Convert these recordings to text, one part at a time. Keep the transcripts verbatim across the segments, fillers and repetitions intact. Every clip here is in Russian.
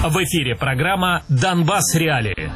В эфире программа «Донбасс Реалии».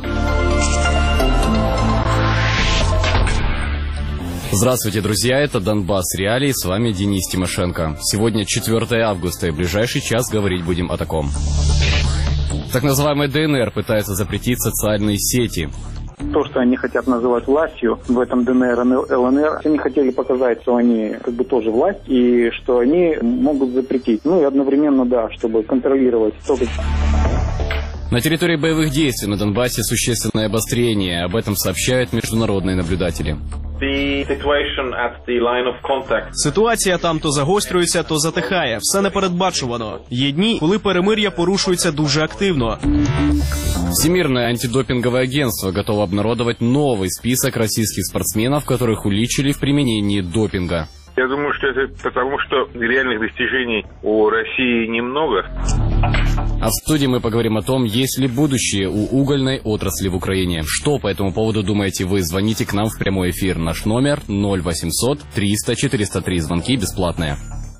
Здравствуйте, друзья, это Донбасс Реалии, с вами Денис Тимошенко. Сегодня четвёртое августа, и в ближайший час говорить будем о таком. Так называемый ДНР пытается запретить социальные сети. То, что они хотят называть властью в этом ДНР и ЛНР, они хотели показать, что они как бы тоже власть, и что они могут запретить. Ну и одновременно, да, чтобы контролировать то, как... На территории боевых действий на Донбассе существенное обострение. Об этом сообщают международные наблюдатели. Ситуація там то загострюється, то затихає. Все непередбачувано. Є дні, коли перемир'я порушується дуже активно. Всемирное антидопинговое агентство готово обнародовать новый список российских спортсменов, которых уличили в применении допинга. Я думаю, что это потому, что реальных достижений у России немного. А в студии мы поговорим о том, есть ли будущее у угольной отрасли в Украине. Что по этому поводу думаете вы? Звоните к нам в прямой эфир. Наш номер ноль восемьсот триста четыреста три. Звонки бесплатные.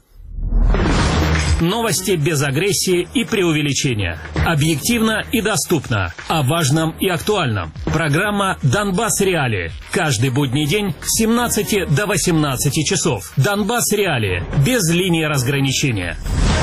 Новости без агрессии и преувеличения. Объективно и доступно. О важном и актуальном. Программа «Донбасс Реалии». Каждый будний день с семнадцати до восемнадцати часов. «Донбасс Реалии». Без линии разграничения.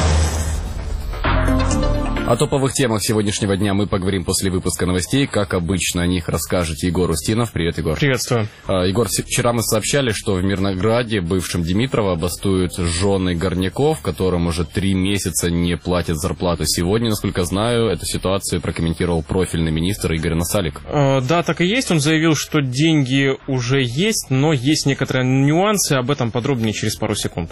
О топовых темах сегодняшнего дня мы поговорим после выпуска новостей. Как обычно, о них расскажет Егор Устинов. Привет, Егор. Приветствую. А, Егор, вчера мы сообщали, что в Мирнограде, бывшем Димитрово, бастуют жены горняков, которым уже три месяца не платят зарплату. Сегодня, насколько знаю, эту ситуацию прокомментировал профильный министр Игорь Насалик. Э, да, так и есть. Он заявил, что деньги уже есть, но есть некоторые нюансы. Об этом подробнее через пару секунд.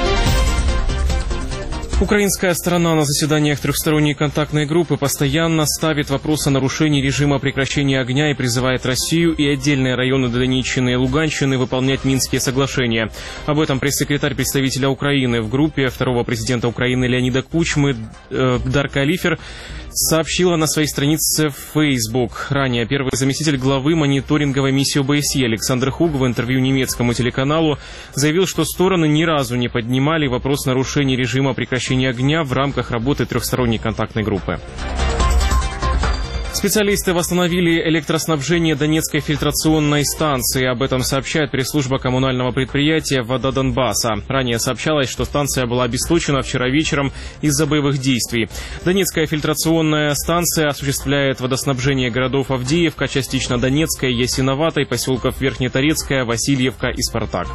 Украинская сторона на заседаниях трехсторонней контактной группы постоянно ставит вопрос о нарушении режима прекращения огня и призывает Россию и отдельные районы Донеччины и Луганщины выполнять Минские соглашения. Об этом пресс-секретарь представителя Украины в группе второго президента Украины Леонида Кучмы э, Дарка Алифер сообщила на своей странице в Facebook. Ранее первый заместитель главы мониторинговой миссии ОБСЕ Александр Хуг в интервью немецкому телеканалу заявил, что стороны ни разу не поднимали вопрос нарушения режима прекращения огня в рамках работы трехсторонней контактной группы. Специалисты восстановили электроснабжение Донецкой фильтрационной станции. Об этом сообщает пресс-служба коммунального предприятия «Вода Донбасса». Ранее сообщалось, что станция была обесточена вчера вечером из-за боевых действий. Донецкая фильтрационная станция осуществляет водоснабжение городов Авдеевка, частично Донецкая, Ясиноватой, поселков Верхнеторецкая, Васильевка и Спартак.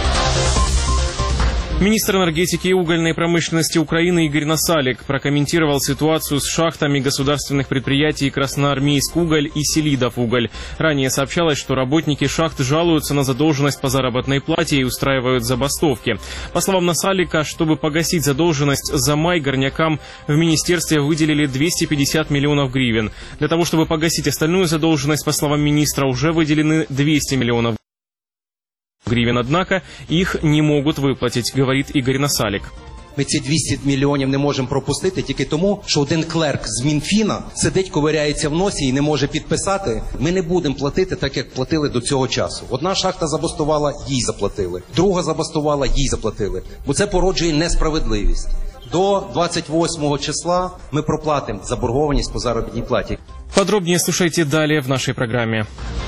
Министр энергетики и угольной промышленности Украины Игорь Насалик прокомментировал ситуацию с шахтами государственных предприятий Красноармейск-Уголь и Селидов-Уголь. Ранее сообщалось, что работники шахт жалуются на задолженность по заработной плате и устраивают забастовки. По словам Насалика, чтобы погасить задолженность за май, горнякам в министерстве выделили двести пятьдесят миллионов гривен. Для того, чтобы погасить остальную задолженность, по словам министра, уже выделены двести миллионов гривен, однако их не могут выплатить, говорит Игорь Насалик. Ми ці двісті мільйонів не можемо пропустити тільки тому, що один клерк з Мінфіна сидить, ковиряється в носі і не може підписати. Ми не будемо платити так, як платили до цього часу. Одна шахта забастувала, їй заплатили. Друга забастувала, їй заплатили. Бо це породжує несправедливість. До двадцять восьмого числа мы проплатим заборгованность по заработной плате. Подробнее слушайте далее в нашей программе.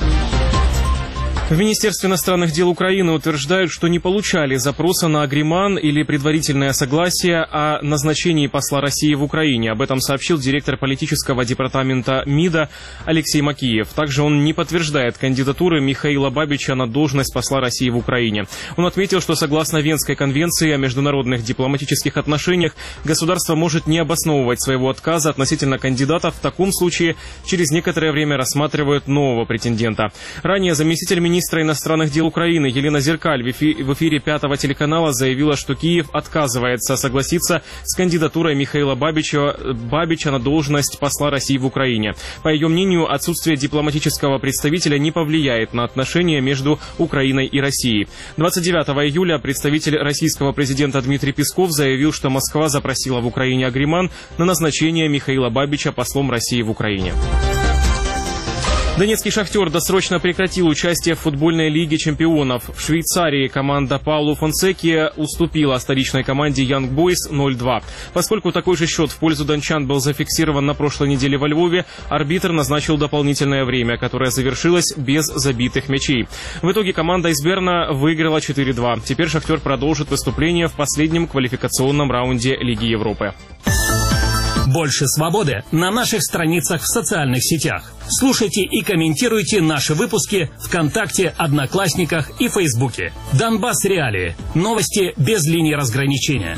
В Министерстве иностранных дел Украины утверждают, что не получали запроса на агриман или предварительное согласие о назначении посла России в Украине. Об этом сообщил директор политического департамента МИДа Алексей Макиев. Также он не подтверждает кандидатуры Михаила Бабича на должность посла России в Украине. Он отметил, что согласно Венской конвенции о международных дипломатических отношениях государство может не обосновывать своего отказа относительно кандидата. В таком случае через некоторое время рассматривают нового претендента. Ранее заместитель министра Министра иностранных дел Украины Елена Зеркаль в эфире пятого телеканала заявила, что Киев отказывается согласиться с кандидатурой Михаила Бабича, Бабича на должность посла России в Украине. По ее мнению, отсутствие дипломатического представителя не повлияет на отношения между Украиной и Россией. двадцать девятого июля представитель российского президента Дмитрий Песков заявил, что Москва запросила в Украине агриман на назначение Михаила Бабича послом России в Украине. Донецкий «Шахтер» досрочно прекратил участие в футбольной лиге чемпионов. В Швейцарии команда Паулу Фонсеки уступила столичной команде Young Boys ноль два. Поскольку такой же счет в пользу дончан был зафиксирован на прошлой неделе во Львове, арбитр назначил дополнительное время, которое завершилось без забитых мячей. В итоге команда из Берна выиграла четыре два. Теперь «Шахтер» продолжит выступление в последнем квалификационном раунде Лиги Европы. Больше свободы на наших страницах в социальных сетях. Слушайте и комментируйте наши выпуски ВКонтакте, Одноклассниках и Фейсбуке. Донбасс Реалии. Новости без линии разграничения.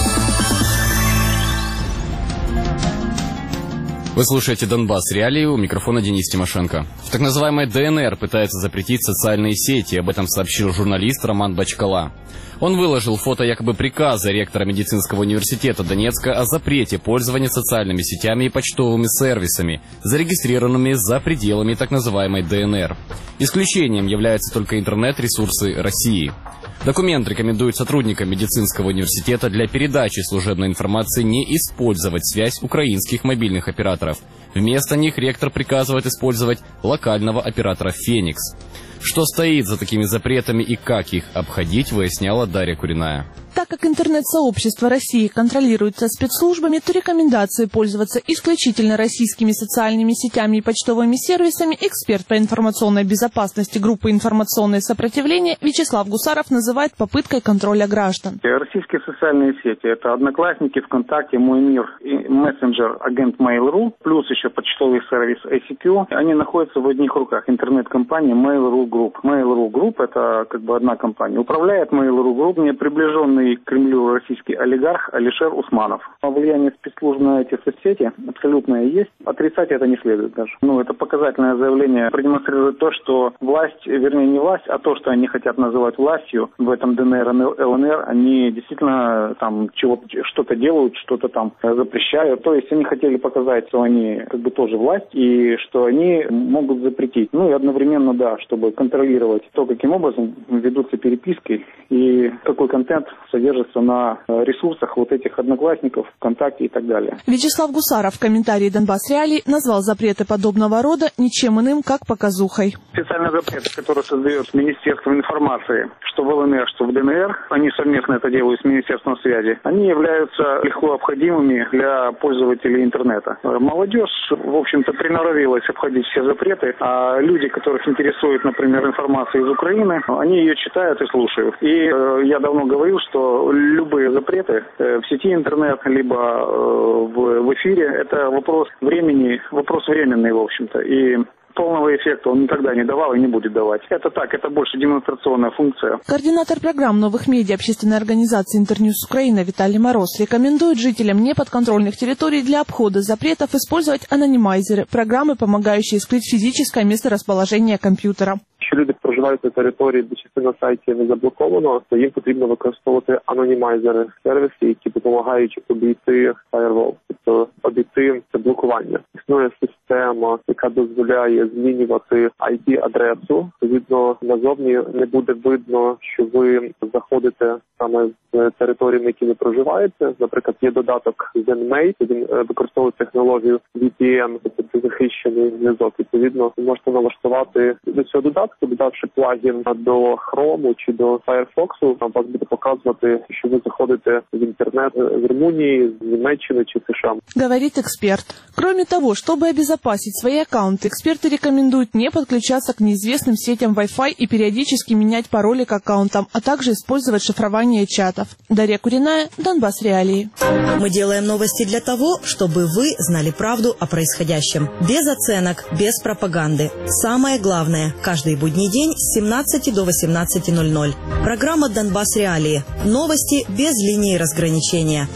Вы слушаете «Донбасс Реалии», у микрофона Денис Тимошенко. В так называемой ДНР пытаются запретить социальные сети, об этом сообщил журналист Роман Бачкала. Он выложил фото якобы приказа ректора медицинского университета Донецка о запрете пользования социальными сетями и почтовыми сервисами, зарегистрированными за пределами так называемой ДНР. Исключением являются только интернет-ресурсы России. Документ рекомендует сотрудникам медицинского университета для передачи служебной информации не использовать связь украинских мобильных операторов. Вместо них ректор приказывает использовать локального оператора «Феникс». Что стоит за такими запретами и как их обходить, выясняла Дарья Куриная. Так как интернет-сообщество России контролируется спецслужбами, то рекомендации пользоваться исключительно российскими социальными сетями и почтовыми сервисами эксперт по информационной безопасности группы «Информационное сопротивление» Вячеслав Гусаров называет попыткой контроля граждан. Российские социальные сети – это Одноклассники, ВКонтакте, Мой мир и мессенджер агент Mail.ru, плюс еще почтовый сервис эй си кью. Они находятся в одних руках интернет-компании Mail.ru Group. Mail.ru Group – это как бы одна компания. Управляет Mail.ru Group не приближенный к Кремлю российский олигарх Алишер Усманов. Влияние спецслужб на эти соцсети абсолютное есть. Отрицать это не следует даже. Ну, это показательное заявление продемонстрирует то, что власть, вернее не власть, а то, что они хотят называть властью в этом ДНР, ЛНР, они действительно там чего, что-то делают, что-то там запрещают. То есть они хотели показать, что они как бы тоже власть и что они могут запретить. Ну и одновременно, да, чтобы контролировать то, каким образом ведутся переписки и какой контент содержится на ресурсах вот этих Одноклассников, ВКонтакте и так далее. Вячеслав Гусаров в комментарии «Донбасс Реалий» назвал запреты подобного рода ничем иным, как показухой. Специальный запрет, который создает Министерство информации, что в ЛНР, что в ДНР, они совместно это делают с Министерством связи, они являются легко обходимыми для пользователей интернета. Молодежь, в общем-то, приноровилась обходить все запреты, а люди, которых интересует, например, информация из Украины, они ее читают и слушают. И э, я давно говорил, что любые запреты э, в сети интернет, либо э, в, в эфире, это вопрос времени, вопрос временный, в общем-то. И полного эффекта он никогда не давал и не будет давать. Это так, это больше демонстрационная функция. Координатор программ новых медиа общественной организации «Интерньюз Украина» Виталий Мороз рекомендует жителям неподконтрольных территорий для обхода запретов использовать анонимайзеры, программы, помогающие скрыть физическое месторасположение комп'ютера. Якщо люди проживають на території, де частина сайтів не заблоковано, то їм потрібно використовувати анонімайзери, сервіси, які допомагають обійти фаєрвол, тобто обійти це блокування. Існує система, яка дозволяє змінювати ай пі-адресу. Відповідно, назовні не буде видно, що ви заходите саме з території, на якій ви проживаєте. Наприклад, є додаток ZenMate, він використовує технологію ві пі ен, тобто захищений зв'язок. Відповідно, ви можете налаштувати до цього додатку, додавши плагін до Chrome чи до Firefox, там вас буде показувати, що ви заходите в интернет в Румынии, в Німеччине чи США. Говорит эксперт. Кроме того, чтобы обезопасить свои аккаунты, эксперты рекомендуют не подключаться к неизвестным сетям Wi-Fi и периодически менять пароли к аккаунтам, а также использовать шифрование чатов. Дарья Куриная, Донбасс Реалии. Мы делаем новости для того, чтобы вы знали правду о происходящем. Без оценок, без пропаганды. Самое главное, каждый будний день с семнадцати до восемнадцати ноль-ноль. Программа «Донбасс Реалии». Новости без линии разграничения.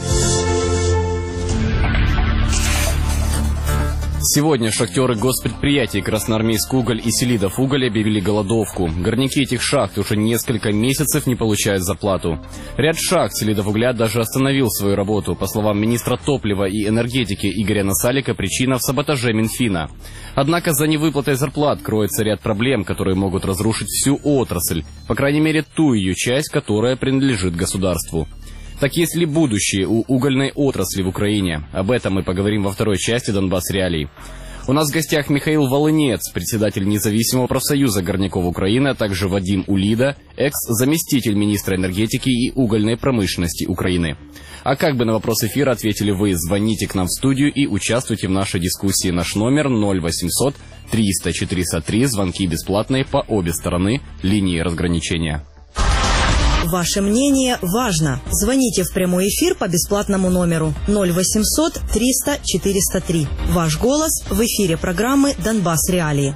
Сегодня шахтеры госпредприятий «Красноармейск уголь» и «Селидов уголь» объявили голодовку. Горняки этих шахт уже несколько месяцев не получают зарплату. Ряд шахт «Селидов угля» даже остановил свою работу. По словам министра топлива и энергетики Игоря Насалика, причина в саботаже Минфина. Однако за невыплатой зарплат кроется ряд проблем, которые могут разрушить всю отрасль, по крайней мере ту ее часть, которая принадлежит государству. Так есть ли будущее у угольной отрасли в Украине? Об этом мы поговорим во второй части «Донбасс Реалий». У нас в гостях Михаил Волынец, председатель независимого профсоюза горняков Украины, а также Вадим Улида, экс-заместитель министра энергетики и угольной промышленности Украины. А как бы на вопрос эфира ответили вы? Звоните к нам в студию и участвуйте в нашей дискуссии. Наш номер ноль восемьсот триста четыреста три. Звонки бесплатные по обе стороны линии разграничения. Ваше мнение важно. Звоните в прямой эфир по бесплатному номеру ноль восемьсот триста четыреста три. Ваш голос в эфире программы «Донбасс Реалии».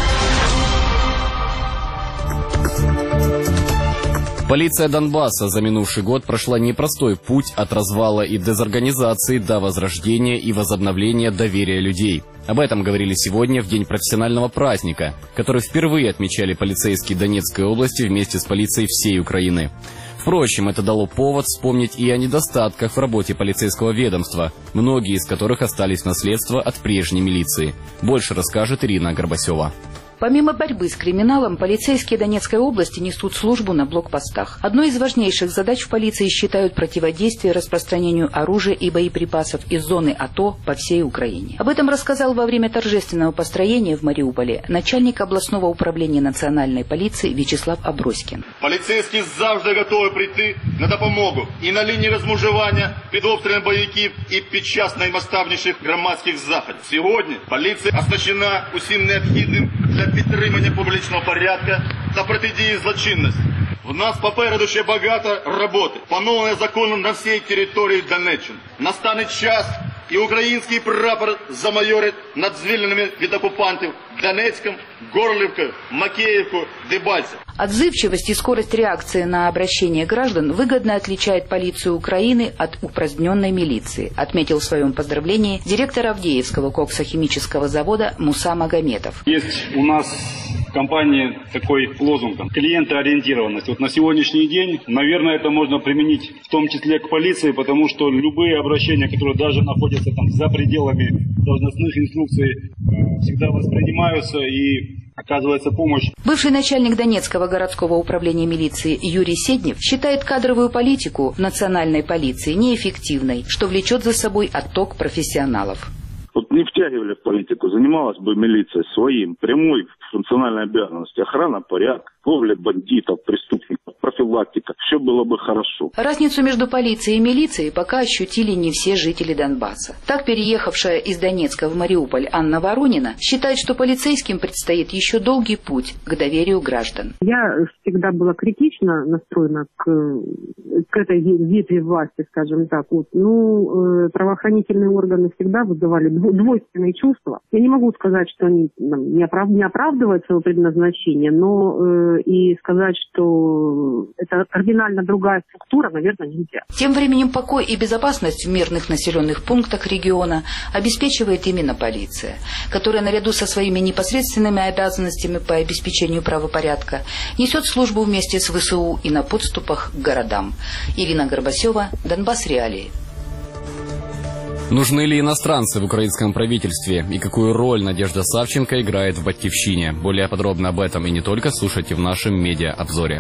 Полиция Донбасса за минувший год прошла непростой путь от развала и дезорганизации до возрождения и возобновления доверия людей. Об этом говорили сегодня в день профессионального праздника, который впервые отмечали полицейские Донецкой области вместе с полицией всей Украины. Впрочем, это дало повод вспомнить и о недостатках в работе полицейского ведомства, многие из которых остались в наследство от прежней милиции. Больше расскажет Ирина Горбасева. Помимо борьбы с криминалом, полицейские Донецкой области несут службу на блокпостах. Одной из важнейших задач в полиции считают противодействие распространению оружия и боеприпасов из зоны АТО по всей Украине. Об этом рассказал во время торжественного построения в Мариуполе начальник областного управления национальной полиции Вячеслав Аброськин. Поліцейські завжди готові прийти на допомогу і на лінії розмежування під обстрілом бойовиків і під час наймасштабніших громадських заходів. Сьогодні поліція оснащена усім необхідним для підтримання публічного порядку та протидії злочинності. В нас попереду ще багато роботи, пановане законом на всій території Донеччини. Настане час, і український прапор замайорить над звільненими від окупантів Донецком, Горлівкою, Макеевку, Дебальцев. Отзывчивость и скорость реакции на обращение граждан выгодно отличает полицию Украины от упраздненной милиции, отметил в своем поздравлении директор Авдеевского коксохимического завода Муса Магометов. Есть у нас в компании такой лозунг – клиентоориентированность. Вот на сегодняшний день, наверное, это можно применить в том числе к полиции, потому что любые обращения, которые даже находятся там за пределами должностных инструкций, всегда воспринимаются и оказывается помощь. Бывший начальник Донецкого городского управления милиции Юрий Седнев считает кадровую политику в национальной полиции неэффективной, что влечет за собой отток профессионалов. Вот не втягивали в политику, занималась бы милиция своим, прямой функциональной обязанностью, охрана порядка, ловля бандитов, преступников, профилактика, все было бы хорошо. Разницу между полицией и милицией пока ощутили не все жители Донбасса. Так, переехавшая из Донецка в Мариуполь Анна Воронина считает, что полицейским предстоит еще долгий путь к доверию граждан. Я всегда была критично настроена к, к этой ветви власти, скажем так. Вот. Ну, правоохранительные органы всегда вызывали двойственные чувства. Я не могу сказать, что они там, не, оправ... не оправдывают свое предназначение, но э, и сказать, что это кардинально другая структура, наверное, нельзя. Тем временем покой и безопасность в мирных населенных пунктах региона обеспечивает именно полиция, которая наряду со своими непосредственными обязанностями по обеспечению правопорядка несет службу вместе с ВСУ и на подступах к городам. Ирина Горбасева, Донбасс Реалии. Нужны ли иностранцы в украинском правительстве и какую роль Надежда Савченко играет в «Батькивщине»? Более подробно об этом и не только слушайте в нашем медиа-обзоре.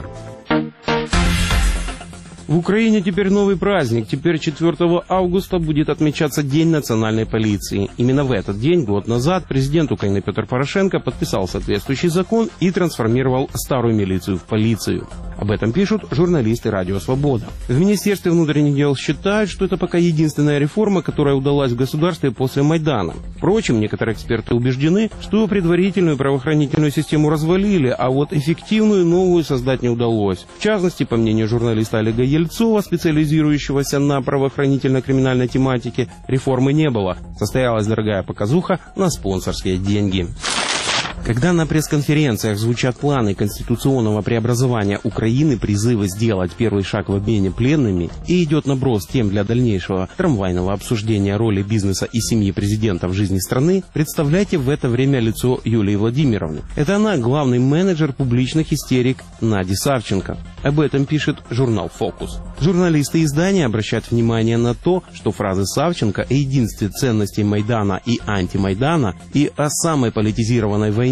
В Украине теперь новый праздник. Теперь четвёртого августа будет отмечаться День национальной полиции. Именно в этот день, год назад, президент Украины Петр Порошенко подписал соответствующий закон и трансформировал старую милицию в полицию. Об этом пишут журналисты «Радио Свобода». В Министерстве внутренних дел считают, что это пока единственная реформа, которая удалась в государстве после Майдана. Впрочем, некоторые эксперты убеждены, что предварительную правоохранительную систему развалили, а вот эффективную новую создать не удалось. В частности, по мнению журналиста Олега Ельцова, специализирующегося на правоохранительно-криминальной тематике, реформы не было. Состоялась дорогая показуха на спонсорские деньги. Когда на пресс-конференциях звучат планы конституционного преобразования Украины, призывы сделать первый шаг в обмене пленными и идет наброс тем для дальнейшего трамвайного обсуждения роли бизнеса и семьи президента в жизни страны, представляйте в это время лицо Юлии Владимировны. Это она, главный менеджер публичных истерик Нади Савченко. Об этом пишет журнал «Фокус». Журналисты издания обращают внимание на то, что фразы Савченко о единстве ценностей Майдана и антимайдана и о самой политизированной войне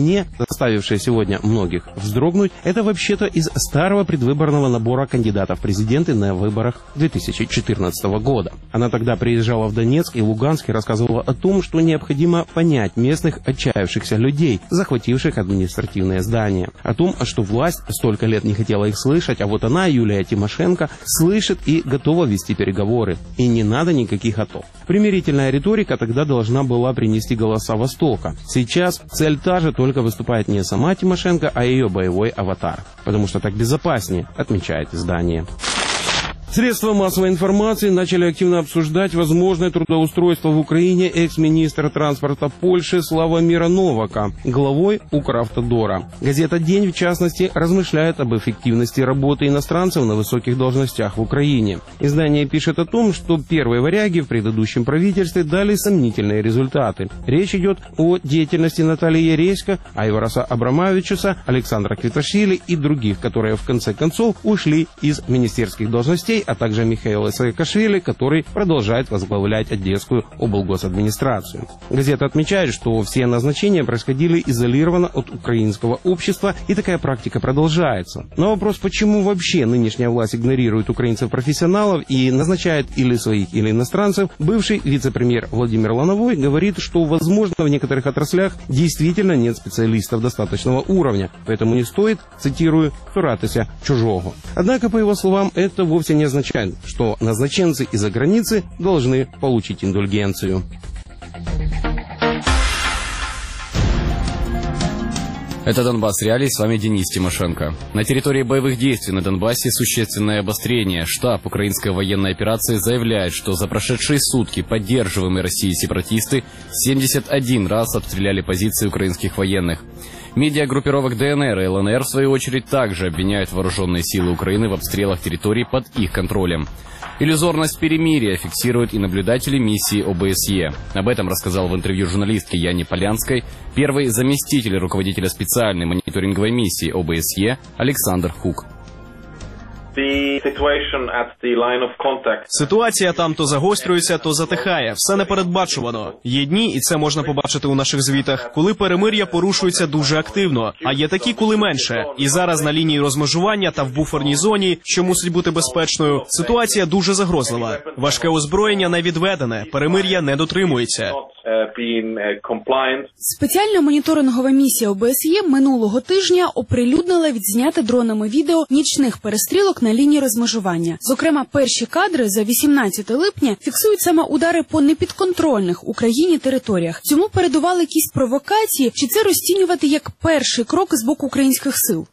войне, заставившее сегодня многих вздрогнуть, это вообще-то из старого предвыборного набора кандидатов в президенты на выборах две тысячи четырнадцатого года. Она тогда приезжала в Донецк и Луганск и рассказывала о том, что необходимо понять местных отчаявшихся людей, захвативших административные здания. О том, что власть столько лет не хотела их слышать, а вот она, Юлия Тимошенко, слышит и готова вести переговоры. И не надо никаких АТО. Примирительная риторика тогда должна была принести голоса Востока. Сейчас цель та же, только выступает не сама Тимошенко, а ее боевой аватар. Потому что так безопаснее, отмечает издание. Средства массовой информации начали активно обсуждать возможное трудоустройство в Украине экс-министра транспорта Польши Славомира Новака главой Укравтодора. Газета «День», в частности, размышляет об эффективности работы иностранцев на высоких должностях в Украине. Издание пишет о том, что первые варяги в предыдущем правительстве дали сомнительные результаты. Речь идет о деятельности Натальи Яресько, Айвараса Абрамавичуса, Александра Квиташвили и других, которые в конце концов ушли из министерских должностей, а также Михаила Саакашвили, который продолжает возглавлять Одесскую облгосадминистрацию. Газета отмечает, что все назначения происходили изолированно от украинского общества, и такая практика продолжается. На вопрос, почему вообще нынешняя власть игнорирует украинцев-профессионалов и назначает или своих, или иностранцев, бывший вице-премьер Владимир Лановой говорит, что, возможно, в некоторых отраслях действительно нет специалистов достаточного уровня, поэтому не стоит, цитирую, «цуратися чужого». Однако, по его словам, это вовсе не означает, что назначенцы из-за границы должны получить индульгенцию. Это «Донбасс Реалии», с вами Денис Тимошенко. На территории боевых действий на Донбассе существенное обострение. Штаб украинской военной операции заявляет, что за прошедшие сутки поддерживаемые Россией сепаратисты семьдесят один раз обстреляли позиции украинских военных. Медиагруппировок ДНР и ЛНР, в свою очередь, также обвиняют вооруженные силы Украины в обстрелах территорий под их контролем. Иллюзорность перемирия фиксируют и наблюдатели миссии ОБСЕ. Об этом рассказал в интервью журналистке Яне Полянской первый заместитель руководителя специальной мониторинговой миссии ОБСЕ Александр Хук. Ситуація там то загострюється, то затихає. Все непередбачувано. Є дні, і це можна побачити у наших звітах, коли перемир'я порушується дуже активно, а є такі, коли менше. І зараз на лінії розмежування та в буферній зоні, що мусить бути безпечною, ситуація дуже загрозлива. Важке озброєння не відведене, перемир'я не дотримується. Спеціальна моніторингова місія ОБСЄ минулого тижня оприлюднила відзняте дронами відео нічних перестрілок на лінії розмежування. Зокрема, перші кадри за вісімнадцяте липня фіксують саме удари по непідконтрольних Україні територіях. Цьому передували якісь провокації, чи це розцінювати як перший крок з боку українських сил?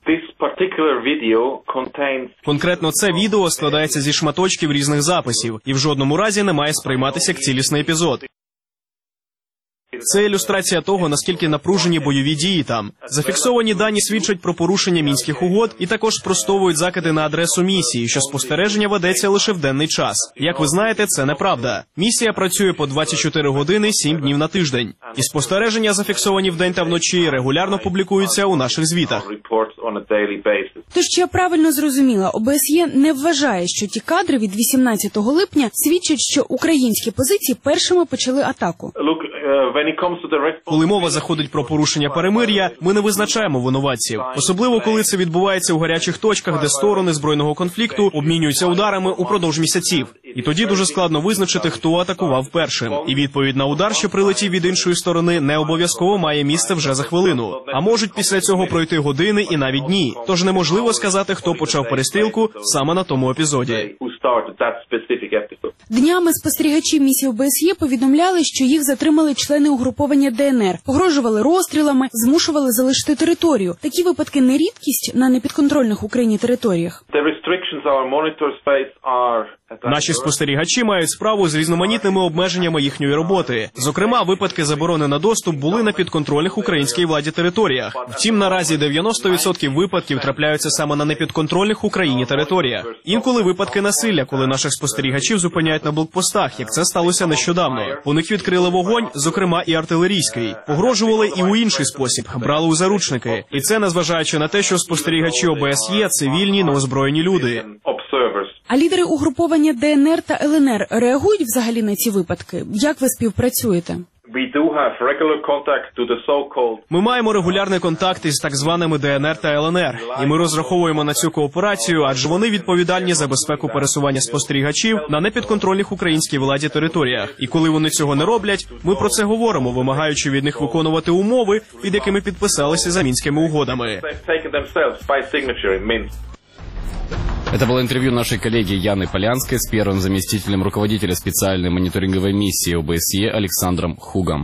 Конкретно це відео складається зі шматочків різних записів і в жодному разі не має сприйматися як цілісний епізод. Це ілюстрація того, наскільки напружені бойові дії там. Зафіксовані дані свідчать про порушення мінських угод і також спростовують закиди на адресу місії, що спостереження ведеться лише в денний час. Як ви знаєте, це неправда. Місія працює по двадцять чотири години, сім днів на тиждень. І спостереження, зафіксовані вдень та вночі, регулярно публікуються у наших звітах. Тож, чи я правильно зрозуміла, ОБСЄ не вважає, що ті кадри від вісімнадцятого липня свідчать, що українські позиції першими почали атаку? Коли мова заходить про порушення перемир'я, ми не визначаємо винуватців. Особливо, коли це відбувається у гарячих точках, де сторони збройного конфлікту обмінюються ударами упродовж місяців. І тоді дуже складно визначити, хто атакував першим. І відповідь на удар, що прилетів від іншої сторони, не обов'язково має місце вже за хвилину. А можуть після цього пройти години і навіть дні. Тож неможливо сказати, хто почав перестрілку саме на тому епізоді. Днями спостерігачі місії ОБСЄ повідомляли, що їх затримали члени угруповання ДНР, погрожували розстрілами, змушували залишити територію. Такі випадки не рідкість на непідконтрольних Україні територіях. Наші спостерігачі мають справу з різноманітними обмеженнями їхньої роботи. Зокрема, випадки заборони на доступ були на підконтрольних українській владі територіях. Втім, наразі дев'яносто відсотків випадків трапляються саме на непідконтрольних Україні територіях. Інколи випадки насилля, коли наших спостерігачів зупиняють на блокпостах, як це сталося нещодавно. У них відкрили вогонь, зокрема і артилерійський. Погрожували і у інший спосіб, брали у заручники. І це незважаючи на те, що спостерігачі ОБСЄ – цивільні, неозброєні люди. А лідери угруповання ДНР та ЛНР реагують взагалі на ці випадки? Як ви співпрацюєте? Ми маємо регулярний контакт із так званими Де Ен Ер та Ел Ен Ер, і ми розраховуємо на цю кооперацію, адже вони відповідальні за безпеку пересування спостерігачів на непідконтрольних українській владі територіях. І коли вони цього не роблять, ми про це говоримо, вимагаючи від них виконувати умови, під якими підписалися за Мінськими угодами. Это было интервью нашей коллеги Яны Полянской с первым заместителем руководителя специальной мониторинговой миссии О Бэ Эс Е Александром Хугом.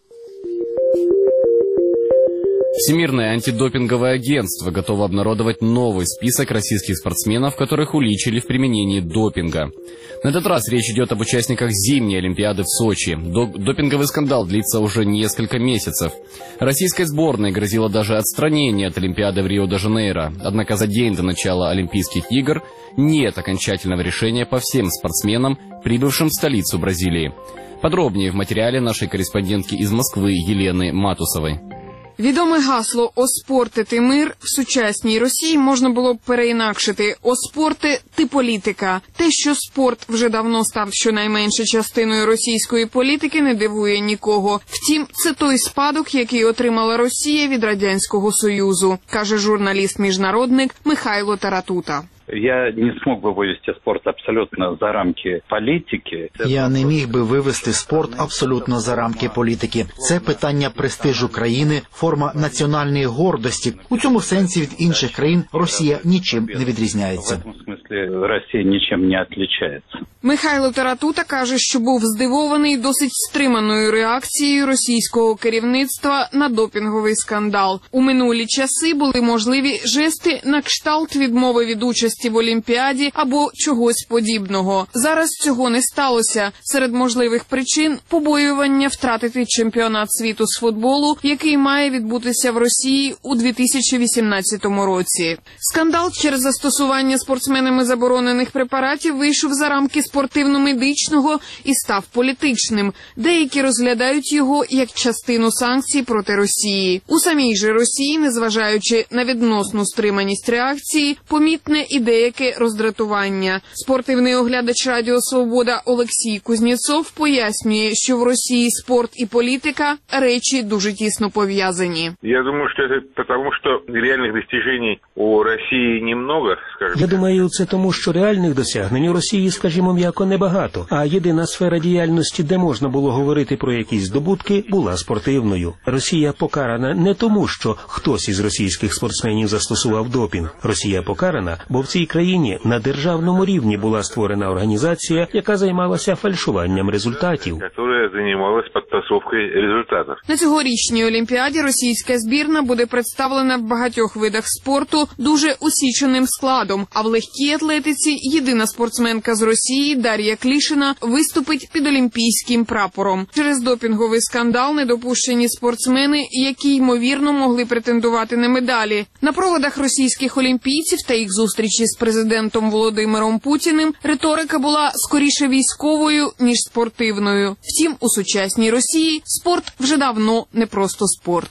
Всемирное антидопинговое агентство готово обнародовать новый список российских спортсменов, которых уличили в применении допинга. На этот раз речь идет об участниках зимней Олимпиады в Сочи. Допинговый скандал длится уже несколько месяцев. Российской сборной грозило даже отстранение от Олимпиады в Рио-де-Жанейро. Однако за день до начала Олимпийских игр нет окончательного решения по всем спортсменам, прибывшим в столицу Бразилии. Подробнее в материале нашей корреспондентки из Москвы Елены Матусовой. Відоме гасло «О спорте, ти мир» в сучасній Росії можна було б переінакшити «О спорте, ти політика». Те, що спорт вже давно став щонайменше частиною російської політики, не дивує нікого. Втім, це той спадок, який отримала Росія від Радянського Союзу, каже журналіст-міжнародник Михайло Таратута. Я не смог би вивести спорт абсолютно за рамки політики. Я не міг би вивести спорт абсолютно за рамки політики. Це питання престижу країни, форма національної гордості. У цьому сенсі від інших країн Росія нічим не відрізняється. В цьому смислі Росія нічим не відрізняється. Михайло Таратута каже, що був здивований досить стриманою реакцією російського керівництва на допінговий скандал. У минулі часи були можливі жести на кшталт відмови від участі в Олімпіаді або чогось подібного. Зараз цього не сталося. Серед можливих причин – побоювання втратити чемпіонат світу з футболу, який має відбутися в Росії у дві тисячі вісімнадцятому році. Скандал через застосування спортсменами заборонених препаратів вийшов за рамки спортивно-медичного і став політичним. Деякі розглядають його як частину санкцій проти Росії. У самій же Росії, незважаючи на відносну стриманість реакції, помітне і деяке роздратування. Спортивний оглядач Радіо Свобода Олексій Кузнєцов пояснює, що в Росії спорт і політика – речі дуже тісно пов'язані. Я думаю, що це тому, що реальних досягнень у Росії немного, скажімо. Я думаю, це тому, що реальних досягнень у Росії, скажімо м'яко, небагато. А єдина сфера діяльності, де можна було говорити про якісь здобутки, була спортивною. Росія покарана не тому, що хтось із російських спортсменів застосував допінг. Росія покарана, бо в цій країні на державному рівні була створена організація, яка займалася фальшуванням результатів. Яка займалася підтасовкою результатів. На цьогорічній Олімпіаді російська збірна буде представлена в багатьох видах спорту дуже усіченим складом, а в легкій атлетиці єдина спортсменка з Росії Дар'я Клішина виступить під олімпійським прапором. Через допінговий скандал недопущені спортсмени, які, ймовірно, могли претендувати на медалі. На проводах російських олімпійців та їх зустрічі з президентом Володимиром Путіним риторика була скоріше військовою, ніж спортивною. Втім, у сучасній Росії спорт вже давно не просто спорт.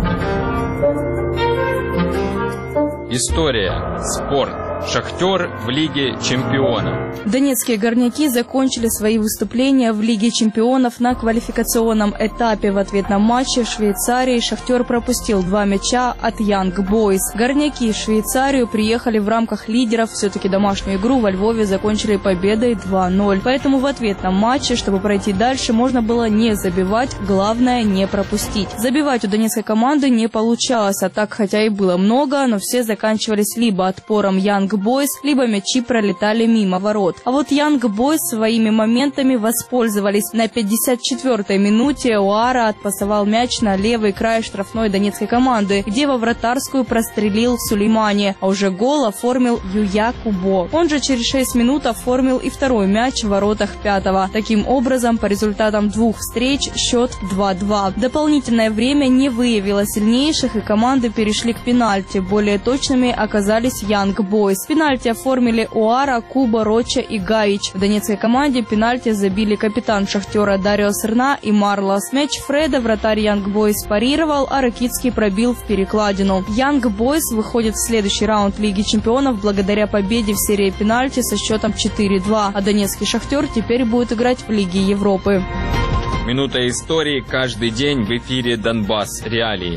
История. Спорт. «Шахтер» в Лиге чемпионов. Донецкие горняки закончили свои выступления в Лиге чемпионов на квалификационном этапе. В ответном матче в Швейцарии «Шахтер» пропустил два мяча от Young Boys. Горняки в Швейцарию приехали в рамках лидеров. Все-таки домашнюю игру во Львове закончили победой два ноль. Поэтому в ответном матче, чтобы пройти дальше, можно было не забивать, главное не пропустить. Забивать у донецкой команды не получалось, атак хотя и было много, но все заканчивались либо отпором Young Boys, либо мячи пролетали мимо ворот. А вот Young Boys своими моментами воспользовались. На пятьдесят четвёртой минуте Оара отпасовал мяч на левый край штрафной донецкой команды, где во вратарскую прострелил Сулеймани, а уже гол оформил Юя Кубо. Он же через шесть минут оформил и второй мяч в воротах пятого. Таким образом, по результатам двух встреч счет два-два. Дополнительное время не выявило сильнейших, и команды перешли к пенальти. Более точными оказались Young Boys. Пенальти оформили Оара, Куба, Роча и Гаич. В донецкой команде пенальти забили капитан «Шахтера» Дарио Серна и Марлос. Мяч Фреда вратарь Young Boys парировал, а Ракитский пробил в перекладину. Young Boys выходит в следующий раунд Лиги чемпионов благодаря победе в серии пенальти со счетом четыре-два, а донецкий «Шахтер» теперь будет играть в Лиге Европы. Минута истории каждый день в эфире «Донбасс. Реалии».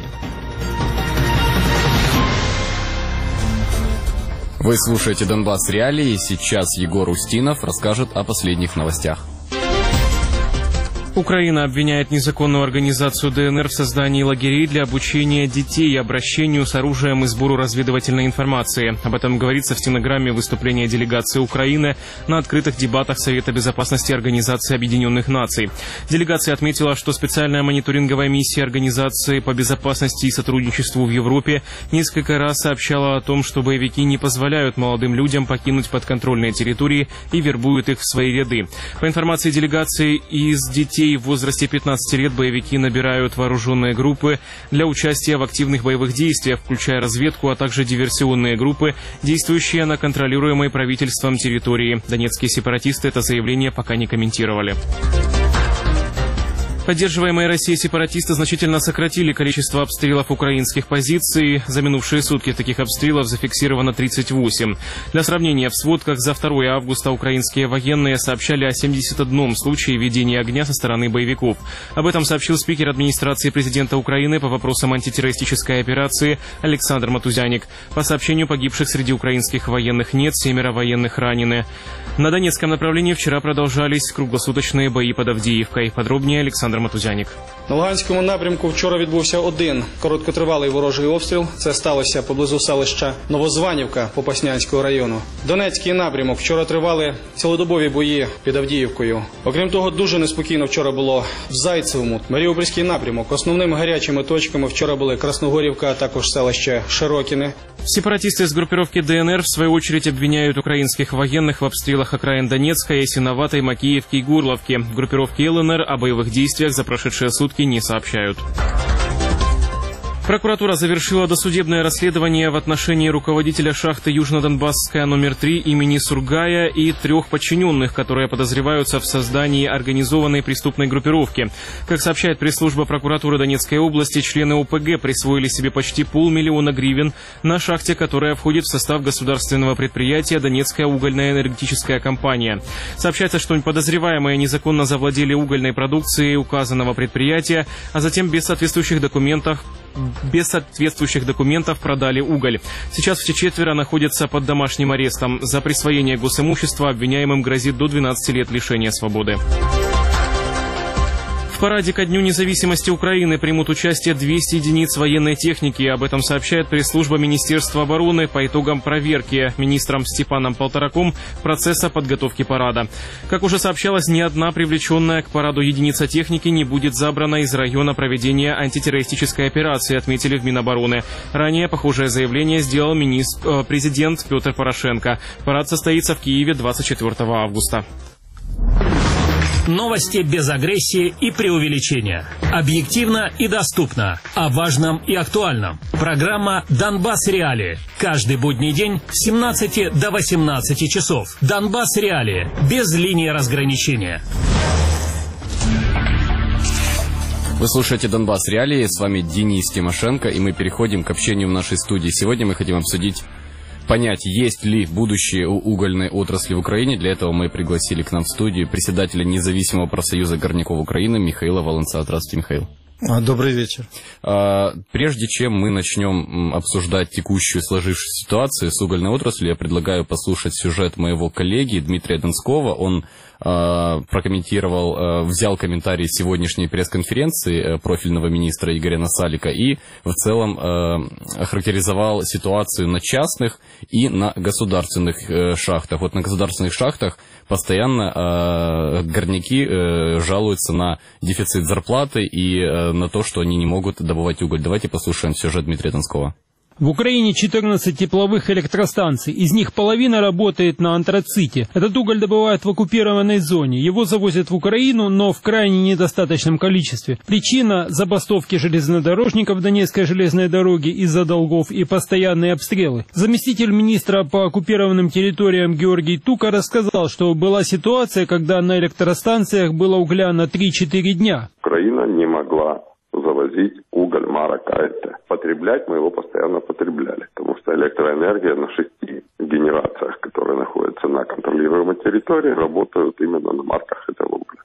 Вы слушаете «Донбасс. Реалии». Сейчас Егор Устинов расскажет о последних новостях. Украина обвиняет незаконную организацию ДНР в создании лагерей для обучения детей и обращению с оружием и сбору разведывательной информации. Об этом говорится в стенограмме выступления делегации Украины на открытых дебатах Совета безопасности Организации Объединенных Наций. Делегация отметила, что специальная мониторинговая миссия Организации по безопасности и сотрудничеству в Европе несколько раз сообщала о том, что боевики не позволяют молодым людям покинуть подконтрольные территории и вербуют их в свои ряды. По информации делегации, из детей в возрасте пятнадцати лет боевики набирают вооруженные группы для участия в активных боевых действиях, включая разведку, а также диверсионные группы, действующие на контролируемой правительством территории. Донецкие сепаратисты это заявление пока не комментировали. Поддерживаемые Россией сепаратисты значительно сократили количество обстрелов украинских позиций. За минувшие сутки таких обстрелов зафиксировано тридцать восемь. Для сравнения, в сводках за второе августа украинские военные сообщали о семидесяти одном случае ведения огня со стороны боевиков. Об этом сообщил спикер администрации президента Украины по вопросам антитеррористической операции Александр Матузяник. По сообщению погибших среди украинских военных нет, семеро военных ранены. На Донецком направлении вчера продолжались круглосуточные бои под Авдіївкою. Подробнее Александр Матузяник. На Луганському напрямку вчора відбувся один короткотривалий ворожий обстріл. Це сталося поблизу селища Новозванівка Попаснянського району. Донецький напрямок вчора тривали цілодобові бої під Авдіївкою. Окрім того, дуже неспокійно вчора було в Зайцевому. Маріупольський напрямок. Основними гарячими точками вчора були Красногорівка, а також селище Широкине. Сепаратисты из группировки ДНР в свою очередь обвиняют украинских военных в обстрелах окраин Донецка, Ясиноватой, Макеевки и Горловки. В группировке ЛНР о боевых действиях за прошедшие сутки не сообщают. Прокуратура завершила досудебное расследование в отношении руководителя шахты Южно-Донбасская номер три имени Сургая и трех подчиненных, которые подозреваются в создании организованной преступной группировки. Как сообщает пресс-служба прокуратуры Донецкой области, члены ОПГ присвоили себе почти полмиллиона гривен на шахте, которая входит в состав государственного предприятия «Донецкая угольная энергетическая компания». Сообщается, что подозреваемые незаконно завладели угольной продукцией указанного предприятия, а затем без соответствующих документов без соответствующих документов продали уголь. Сейчас все четверо находятся под домашним арестом. За присвоение госимущества обвиняемым грозит до двенадцати лет лишения свободы. В параде ко Дню независимости Украины примут участие двести единиц военной техники. Об этом сообщает пресс-служба Министерства обороны по итогам проверки министром Степаном Полтораком процесса подготовки парада. Как уже сообщалось, ни одна привлеченная к параду единица техники не будет забрана из района проведения антитеррористической операции, отметили в Минобороны. Ранее похожее заявление сделал министр, президент Петр Порошенко. Парад состоится в Киеве двадцать четвёртого августа. Новости без агрессии и преувеличения. Объективно и доступно. О важном и актуальном. Программа «Донбасс. Реалии». Каждый будний день с семнадцати до восемнадцати часов. «Донбасс. Реалии». Без линии разграничения. Вы слушаете «Донбасс. Реалии». С вами Денис Тимошенко, и мы переходим к общению в нашей студии. Сегодня мы хотим обсудить, понять, есть ли будущее у угольной отрасли в Украине. Для этого мы пригласили к нам в студию председателя независимого профсоюза горняков Украины Михаила Волынца. Здравствуйте, Михаил. Добрый вечер. Прежде чем мы начнем обсуждать текущую сложившуюся ситуацию с угольной отраслью, я предлагаю послушать сюжет моего коллеги Дмитрия Донского. Он прокомментировал, взял комментарий сегодняшней пресс-конференции профильного министра Игоря Насалика и в целом охарактеризовал ситуацию на частных и на государственных шахтах. Вот на государственных шахтах постоянно горняки жалуются на дефицит зарплаты и на то, что они не могут добывать уголь. Давайте послушаем сюжет Дмитрия Донского. В Украине четырнадцать тепловых электростанций, из них половина работает на антраците. Этот уголь добывают в оккупированной зоне. Его завозят в Украину, но в крайне недостаточном количестве. Причина – забастовки железнодорожников Донецкой железной дороги из-за долгов и постоянные обстрелы. Заместитель министра по оккупированным территориям Георгий Тука рассказал, что была ситуация, когда на электростанциях было угля на три-четыре дня. Украина не могла завозить уголь марок АЭТ. Потреблять мы его постоянно потребляли, потому что электроэнергия на шести генерациях, которые находятся на контролируемой территории, работают именно на марках этого угля.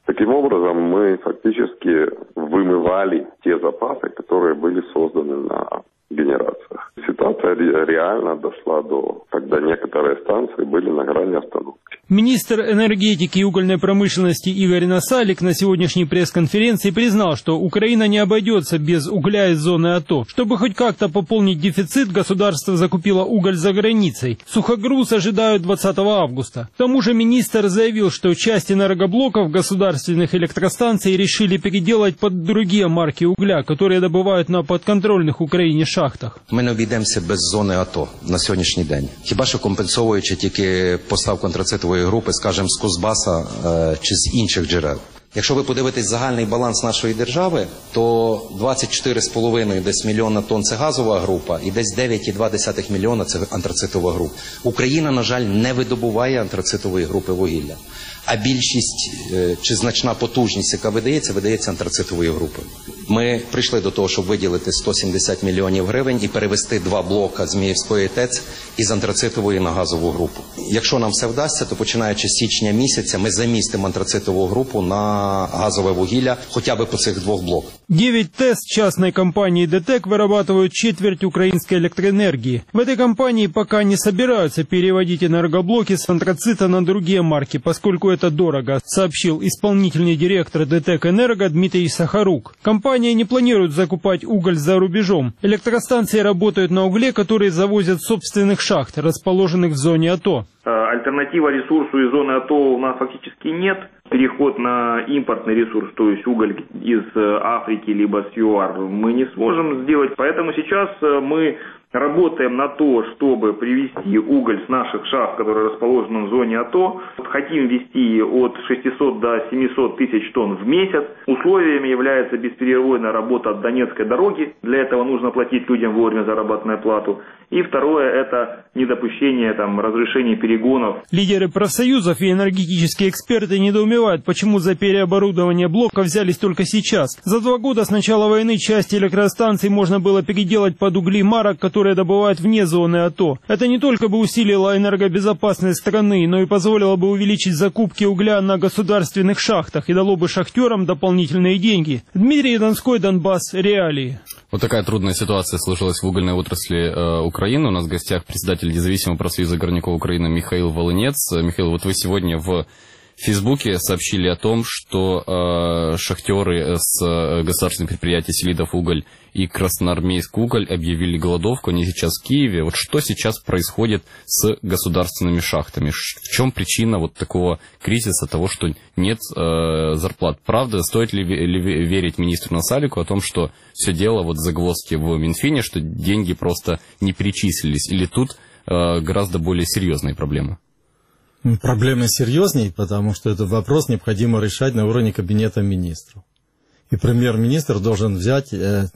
Таким образом, мы фактически вымывали те запасы, которые были созданы на генерациях. Ситуация реально дошла до, когда некоторые станции были на грани остановки. Министр энергетики и угольной промышленности Игорь Насалик на сегодняшней пресс-конференции признал, что Украина не обойдется без угля из зоны АТО. Чтобы хоть как-то пополнить дефицит, государство закупило уголь за границей. Сухогруз ожидают двадцатого августа. К тому же министр заявил, что часть энергоблоков государственных электростанций решили переделать под другие марки угля, которые добывают на подконтрольных Украине шахтах. Ми не обійдемося без зони АТО на сьогоднішній день. Хіба що компенсовуючи тільки поставку антрацитової групи, скажімо, з Кузбаса е, чи з інших джерел. Якщо ви подивитесь загальний баланс нашої держави, то двадцять чотири з половиною десь мільйона тонн – це газова група, і десь дев'ять цілих дві десятих мільйона – це антрацитова група. Україна, на жаль, не видобуває антрацитової групи вугілля. А більшість чи значна потужність, яка видається, видається антрацитовою групою. Ми прийшли до того, щоб виділити сто сімдесят мільйонів гривень і перевести два блока Зміївської ТЕЦ із антрацитової на газову групу. Якщо нам все вдасться, то починаючи з січня місяця ми замістимо антрацитову групу на газове вугілля хоча б по цих двох блоках. девять ТЭС частной компании ДТЭК вырабатывают четверть украинской электроэнергии. В этой компании пока не собираются переводить энергоблоки с антрацита на другие марки, поскольку это дорого, сообщил исполнительный директор ДТЭК Энерго Дмитрий Сахарук. Компания не планирует закупать уголь за рубежом. Электростанции работают на угле, который завозят с собственных шахт, расположенных в зоне АТО. Альтернатива ресурсу из зоны АТО у нас фактически нет. Переход на импортный ресурс, то есть уголь из Африки либо с ЮАР, мы не сможем сделать. Поэтому сейчас мы работаем на то, чтобы привезти уголь с наших шахт, которые расположены в зоне АТО. Хотим везти от шестисот до семисот тысяч тонн в месяц. Условиями является бесперебойная работа от Донецкой дороги. Для этого нужно платить людям вовремя заработную плату. И второе – это недопущение там, разрешения перегонов. Лидеры профсоюзов и энергетические эксперты недоумевают, почему за переоборудование блока взялись только сейчас. За два года с начала войны части электростанций можно было переделать под угли марок, которые добывают вне зоны АТО. Это не только бы усилило энергобезопасность страны, но и позволило бы увеличить закупки угля на государственных шахтах и дало бы шахтерам дополнительные деньги. Дмитрий Донской, Донбасс, реалии. Вот такая трудная ситуация сложилась в угольной отрасли э, Украины. У нас в гостях председатель независимого профсоюза горняков Украины Михаил Волынец. Михаил, вот вы сегодня в В Фейсбуке сообщили о том, что э, шахтеры с э, государственных предприятий «Селидов уголь» и «Красноармейск уголь» объявили голодовку. Они сейчас в Киеве. Вот что сейчас происходит с государственными шахтами? В чем причина вот такого кризиса, того, что нет э, зарплат? Правда, стоит ли, ли верить министру Насалику о том, что все дело вот в загвоздке в Минфине, что деньги просто не перечислились? Или тут э, гораздо более серьезные проблемы? Проблемы серьезней, потому что этот вопрос необходимо решать на уровне кабинета министров. И премьер-министр должен взять э,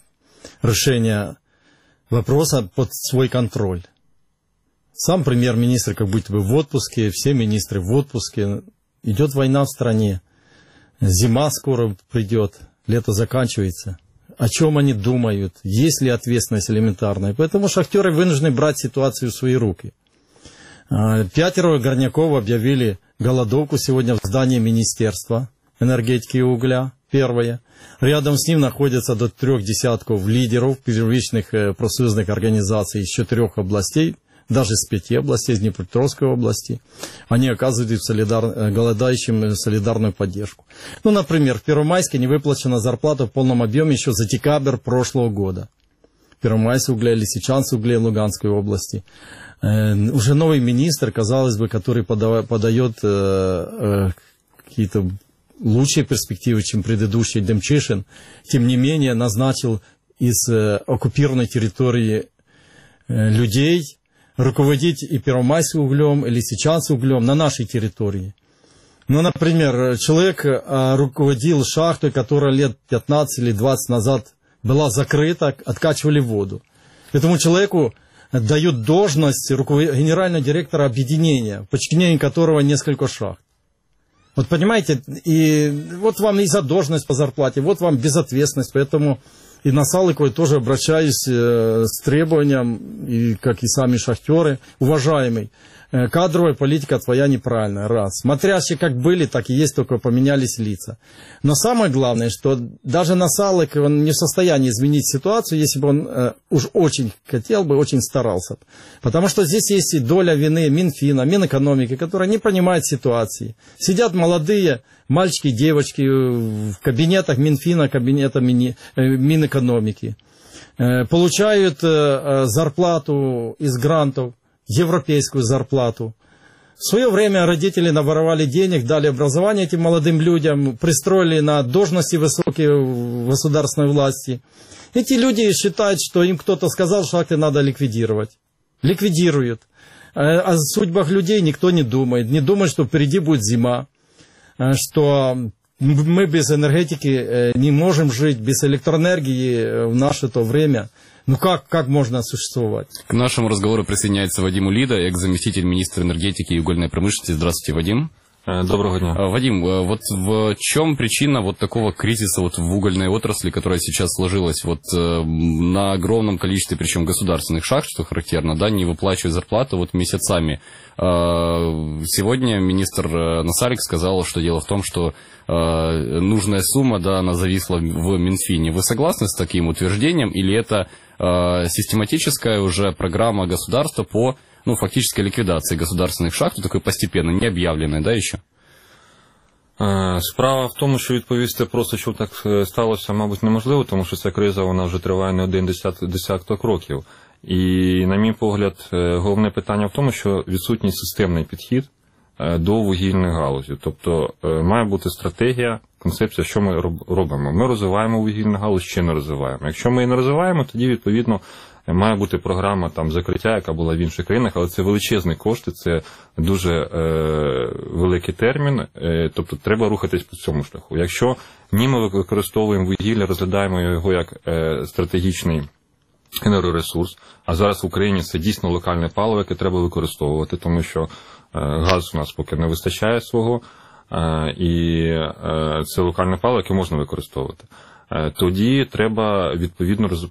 решение вопроса под свой контроль. Сам премьер-министр как будто бы в отпуске, все министры в отпуске. Идет война в стране, зима скоро придет, лето заканчивается. О чем они думают, есть ли ответственность элементарная. Поэтому шахтеры вынуждены брать ситуацию в свои руки. Пятеро горняков объявили голодовку сегодня в здании Министерства энергетики и угля. Первое. Рядом с ним находятся до трех десятков лидеров первичных профсоюзных организаций из четырех областей, даже с пяти областей, из Днепропетровской области. Они оказывают солидар... голодающим солидарную поддержку. Ну, например, в Первомайске не выплачена зарплата в полном объеме еще за декабрь прошлого года. Первомайск угля, Лисичанск угля в Луганской области. Уже новый министр, казалось бы, который подает э, э, какие-то лучшие перспективы, чем предыдущий Демчишин, тем не менее назначил из э, оккупированной территории э, людей руководить и Первомайским углем, и Лисичанским углем на нашей территории. Ну, например, человек э, руководил шахтой, которая лет пятнадцать или двадцать назад была закрыта, откачивали воду. Этому человеку дают должность генерального директора объединения, в подчинении которого несколько шахт. Вот понимаете, и вот вам и задолженность по зарплате, вот вам безответственность, поэтому и на Насалику я тоже обращаюсь э, с требованием, и, как и сами шахтеры, уважаемый, Кадровая политика твоя неправильная, раз. Смотрящие как были, так и есть, только поменялись лица. Но самое главное, что даже Насалик, он не в состоянии изменить ситуацию, если бы он э, уж очень хотел бы, очень старался. Потому что здесь есть и доля вины Минфина, Минэкономики, которые не понимают ситуации. Сидят молодые мальчики и девочки в кабинетах Минфина, кабинета Мини, э, Минэкономики. Э, получают э, зарплату из грантов, европейскую зарплату. В свое время родители наворовали денег, дали образование этим молодым людям, пристроили на должности высокие в государственной власти. Эти люди считают, что им кто-то сказал, шахты надо ликвидировать. Ликвидируют. О судьбах людей никто не думает. Не думает, что впереди будет зима, что мы без энергетики не можем жить, без электроэнергии в наше то время. Ну как, как можно существовать? К нашему разговору присоединяется Вадим Улида, экс-заместитель министра энергетики и угольной промышленности. Здравствуйте, Вадим. Доброго дня. Вадим, вот в чем причина вот такого кризиса вот в угольной отрасли, которая сейчас сложилась вот на огромном количестве, причем государственных шахт, что характерно, да, не выплачивают зарплату вот месяцами. Сегодня министр Насалик сказал, что дело в том, что нужная сумма, да, она зависла в Минфине. Вы согласны с таким утверждением, или это систематическая уже программа государства по, ну, фактической ликвидации государственных шахт, такой постепенно, не об'явлений, да, ще? Справа в тому, що відповісти просто, що так сталося, мабуть, неможливо, тому що ця криза, вона вже триває не один десяток років. І, на мій погляд, головне питання в тому, що відсутній системний підхід до вугільних галузів. Тобто має бути стратегія, концепція, що ми робимо. Ми розвиваємо вугільну галузь чи не розвиваємо. Якщо ми її не розвиваємо, тоді, відповідно, має бути програма там закриття, яка була в інших країнах, але це величезні кошти, це дуже е, великий термін, е, тобто треба рухатись по цьому шляху. Якщо ні ми використовуємо вугілля, розглядаємо його як е, стратегічний енергоресурс, а зараз в Україні це дійсно локальне паливо, яке треба використовувати, тому що е, газ у нас поки не вистачає свого, е, і е, це локальне паливо, яке можна використовувати. Е, тоді треба відповідно роз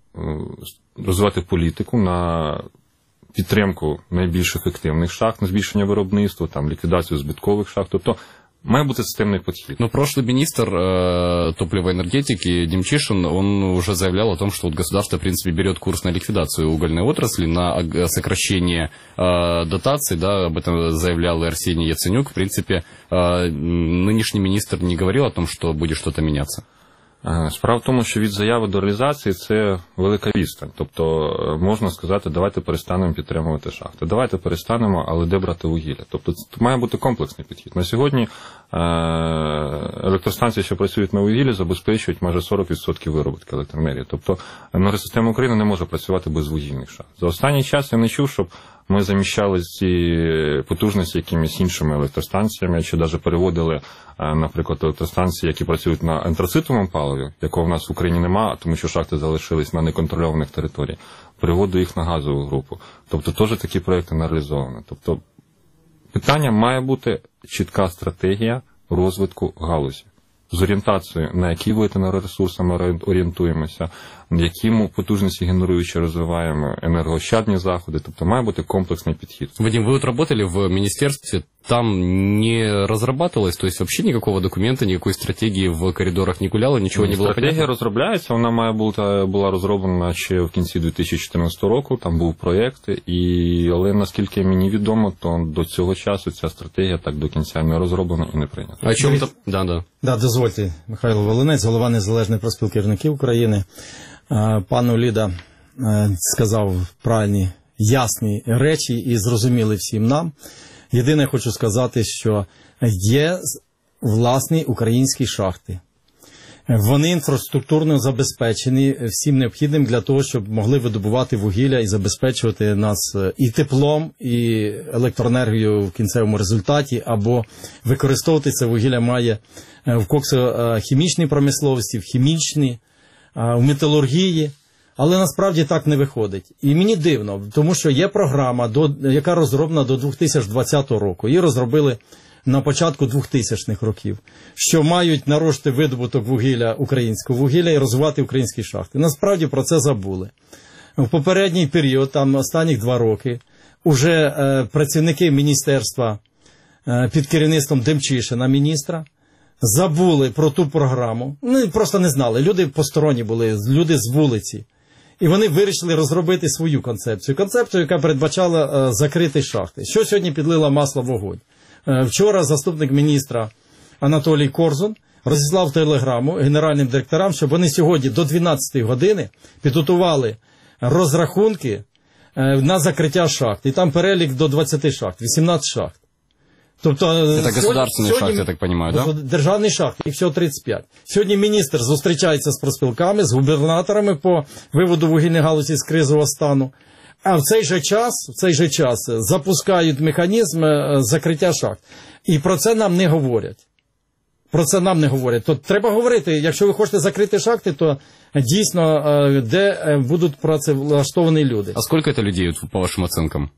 розвивати політику на підтримку найбільш ефективних шахт, на збільшення виробництва, там, ліквідацію збиткових шахт. Тобто має бути системний підхід. Но прошлый министр э, топлива и энергетики Демчишин, он уже заявлял о том, что вот государство, в принципе, берет курс на ликвидацию угольной отрасли, на сокращение э, дотаций, да, об этом заявлял и Арсений Яценюк. В принципе, э, нынешний министр не говорил о том, что будет что-то меняться. Справа в тому, що від заяви до реалізації це велика відстань. Тобто можна сказати, давайте перестанемо підтримувати шахти. Давайте перестанемо, але де брати вугілля? Тобто це має бути комплексний підхід. На сьогодні електростанції, що працюють на вугіллі, забезпечують майже сорок відсотків виробітки електроенергії. Тобто енергосистема України не може працювати без вугільних шахт. За останній час я не чув, щоб ми заміщали ці потужності якимись іншими електростанціями, чи навіть переводили, наприклад, електростанції, які працюють на антрацитовому паливі, якого в нас в Україні немає, тому що шахти залишились на неконтрольованих територіях, переводу їх на газову групу. Тобто теж такі проекти не реалізовані. Тобто питання має бути чітка стратегія розвитку галузі. З орієнтацією, на які види енергоресурсами орієнтуємося, які потужності генеруючі розвиваємо, енергоощадні заходи, тобто має бути комплексний підхід. Вадим, вы вот работали в министерстве, там не разрабатывалось, то есть вообще никакого документа, никакой стратегии в коридорах не гуляло, ничего не було понятно? Стратегія розробляється, вона має бути, була розроблена ще в кінці дві тисячі чотирнадцятого року, там був проєкт, і, але наскільки мені відомо, то до цього часу ця стратегія так до кінця не розроблена і не прийнята. А чому там? Да, да. Да, дозвольте, Михайло Волинець, голова Незалежної профспілки керівників України. Пан Уліда сказав правильні, ясні речі і зрозуміли всім нам. Єдине хочу сказати, що є власні українські шахти. Вони інфраструктурно забезпечені всім необхідним для того, щоб могли видобувати вугілля і забезпечувати нас і теплом, і електроенергією в кінцевому результаті, або використовувати це вугілля має в коксохімічній промисловості, в хімічній, в металургії, але насправді так не виходить. І мені дивно, тому що є програма, до, яка розроблена до дві тисячі двадцятого року. Її розробили на початку двохтисячних років, що мають нарощити видобуток вугілля, українського вугілля і розвивати українські шахти. Насправді про це забули. В попередній період, там останніх два роки, уже е, працівники міністерства е, під керівництвом Демчишина, міністра, забули про ту програму. Ну, просто не знали. Люди посторонні були, люди з вулиці. І вони вирішили розробити свою концепцію. Концепцію, яка передбачала е, закрити шахти. Що сьогодні підлила масло в вогонь? Е, вчора заступник міністра Анатолій Корзун розіслав телеграму генеральним директорам, щоб вони сьогодні до дванадцятої години підготували розрахунки е, на закриття шахт. І там перелік до двадцяти шахт, вісімнадцять шахт. Тобто, це государственні шахти, я так розумію, да? Державні шахти, їх всього тридцять п'ять. Сьогодні міністр зустрічається з профспілками, з губернаторами по виводу вугільної галузі з кризового стану. А в цей же час, в цей же час запускають механізм закриття шахт. І про це нам не говорять. Про це нам не говорять. То треба говорити, якщо ви хочете закрити шахти, то дійсно, де будуть працевлаштовані люди. А скільки це людей, по вашим оцінкам?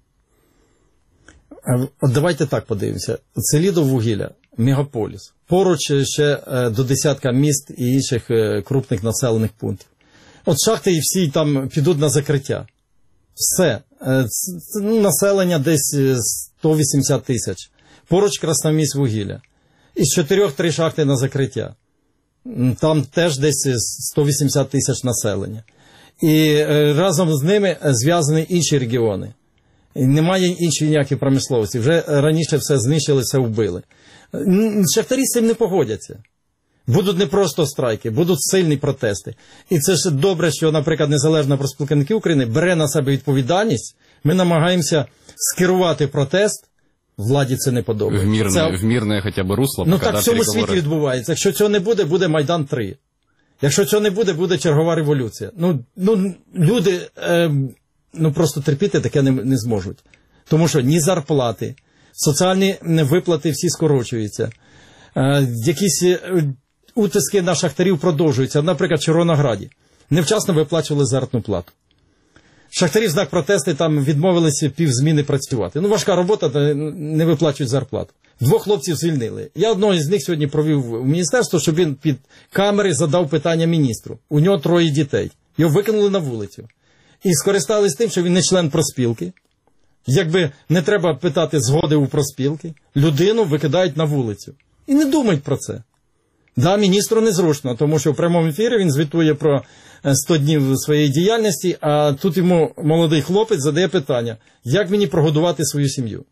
От давайте так подивимося. Селидоввугілля – мегаполіс. Поруч ще до десятка міст і інших крупних населених пунктів. От шахти і всі там підуть на закриття. Все. Населення десь сто вісімдесят тисяч. Поруч Красноармійськвугілля. Із чотирьох три шахти на закриття. Там теж десь сто вісімдесят тисяч населення. І разом з ними зв'язані інші регіони. І немає іншої ніякої промисловості. Вже раніше все знищили, все вбили. Шахтарі з цим не погодяться. Будуть не просто страйки, будуть сильні протести. І це ж добре, що, наприклад, Незалежна профспілка керівників України бере на себе відповідальність. Ми намагаємося скерувати протест. Владі це не подобається. В мирне, це... в мирне хоча б русло. Ну так в цьому світі відбувається. Якщо цього не буде, буде Майдан три. Якщо цього не буде, буде чергова революція. Ну, ну люди... Е... Ну, просто терпіти таке не, не зможуть. Тому що ні зарплати, соціальні виплати всі скорочуються. Е, якісь утиски на шахтарів продовжуються. Наприклад, в Червонограді невчасно виплачували заробітну плату. Шахтарі в знак протесту там відмовилися півзміни працювати. Ну, важка робота, не виплачують зарплату. Двох хлопців звільнили. Я одного з них сьогодні провів в міністерство, щоб він під камери задав питання міністру. У нього троє дітей. Його викинули на вулицю. І скористались тим, що він не член профспілки. Якби не треба питати згоди у профспілки, людину викидають на вулицю. І не думають про це. Да, міністру незручно, тому що в прямому ефірі він звітує про сто днів своєї діяльності, а тут йому молодий хлопець задає питання, як мені прогодувати свою сім'ю.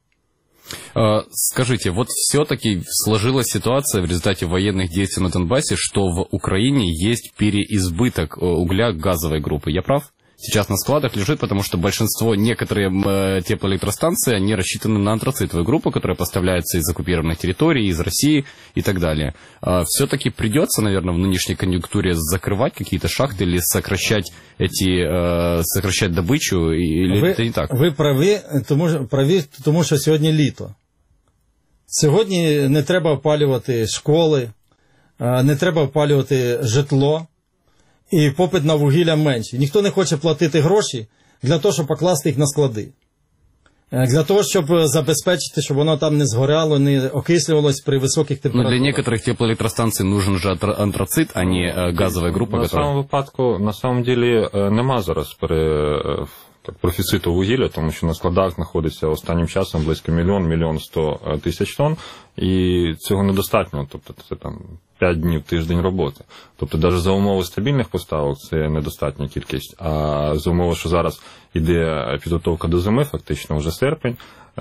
Скажите, вот все-таки сложилась ситуация в результате военных действий на Донбассе, что в Украине есть переизбыток угля газовой группы. Я прав? Сейчас на складах лежит, потому что большинство, некоторые э, теплоэлектростанции, они рассчитаны на антрацитовую группу, которая поставляется из оккупированных территорий, из России и так далее. А все-таки придется, наверное, в нынешней конъюнктуре закрывать какие-то шахты или сокращать эти, э, сокращать добычу, или ви, это не так? Ви праві тому, праві, тому що сьогодні літо. Сьогодні не треба опалювати школи, не треба опалювати житло. І попит на вугілля менший. Ніхто не хоче платити гроші для того, щоб покласти їх на склади. Для того, щоб забезпечити, щоб воно там не згоряло, не окислювалось при високих температурах. Но для некоторых теплоэлектростанций нужен же антрацит, а не газовая группа. На которая... самому випадку, на самом деле, нема зараз пере... так, профіциту вугілля, тому що на складах знаходиться останнім часом близько мільйон, мільйон сто тисяч тонн, і цього недостатньо, тобто це там п'ять днів, тиждень роботи. Тобто навіть за умови стабільних поставок це недостатня кількість, а за умови, що зараз іде підготовка до зими, фактично вже серпень,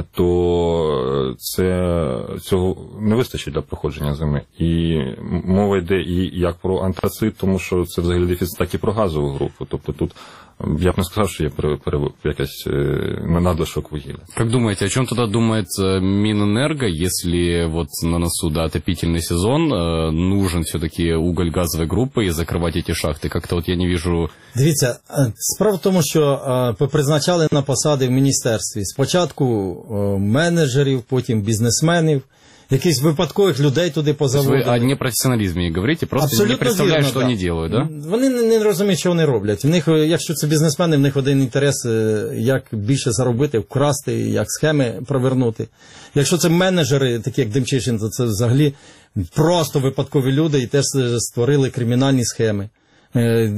то це, цього не вистачить для проходження зими. І мова йде і як про антрацит, тому що це взагалі дефіцит, так і про газову групу. Тобто тут я б не сказав, що є якась надлишок вугілля. Как думаете, о чем тогда думает Минэнерго, если вот на носу, да, отопительный сезон, нужен все-таки уголь газовой группы и закрывать эти шахты? Как-то вот я не вижу... Дивіться, справа в тому, що попризначали на посади в міністерстві спочатку менеджерів, потім бізнесменів, якихось випадкових людей туди позаводили. Ви о непрофесіоналізмі говорите, просто абсолютно не представляють, що вони роблять, да? Вони не, не розуміють, що вони роблять. В них, якщо це бізнесмени, в них один інтерес, як більше заробити, вкрасти, як схеми провернути. Якщо це менеджери, такі як Демчишин, то це взагалі просто випадкові люди і теж створили кримінальні схеми.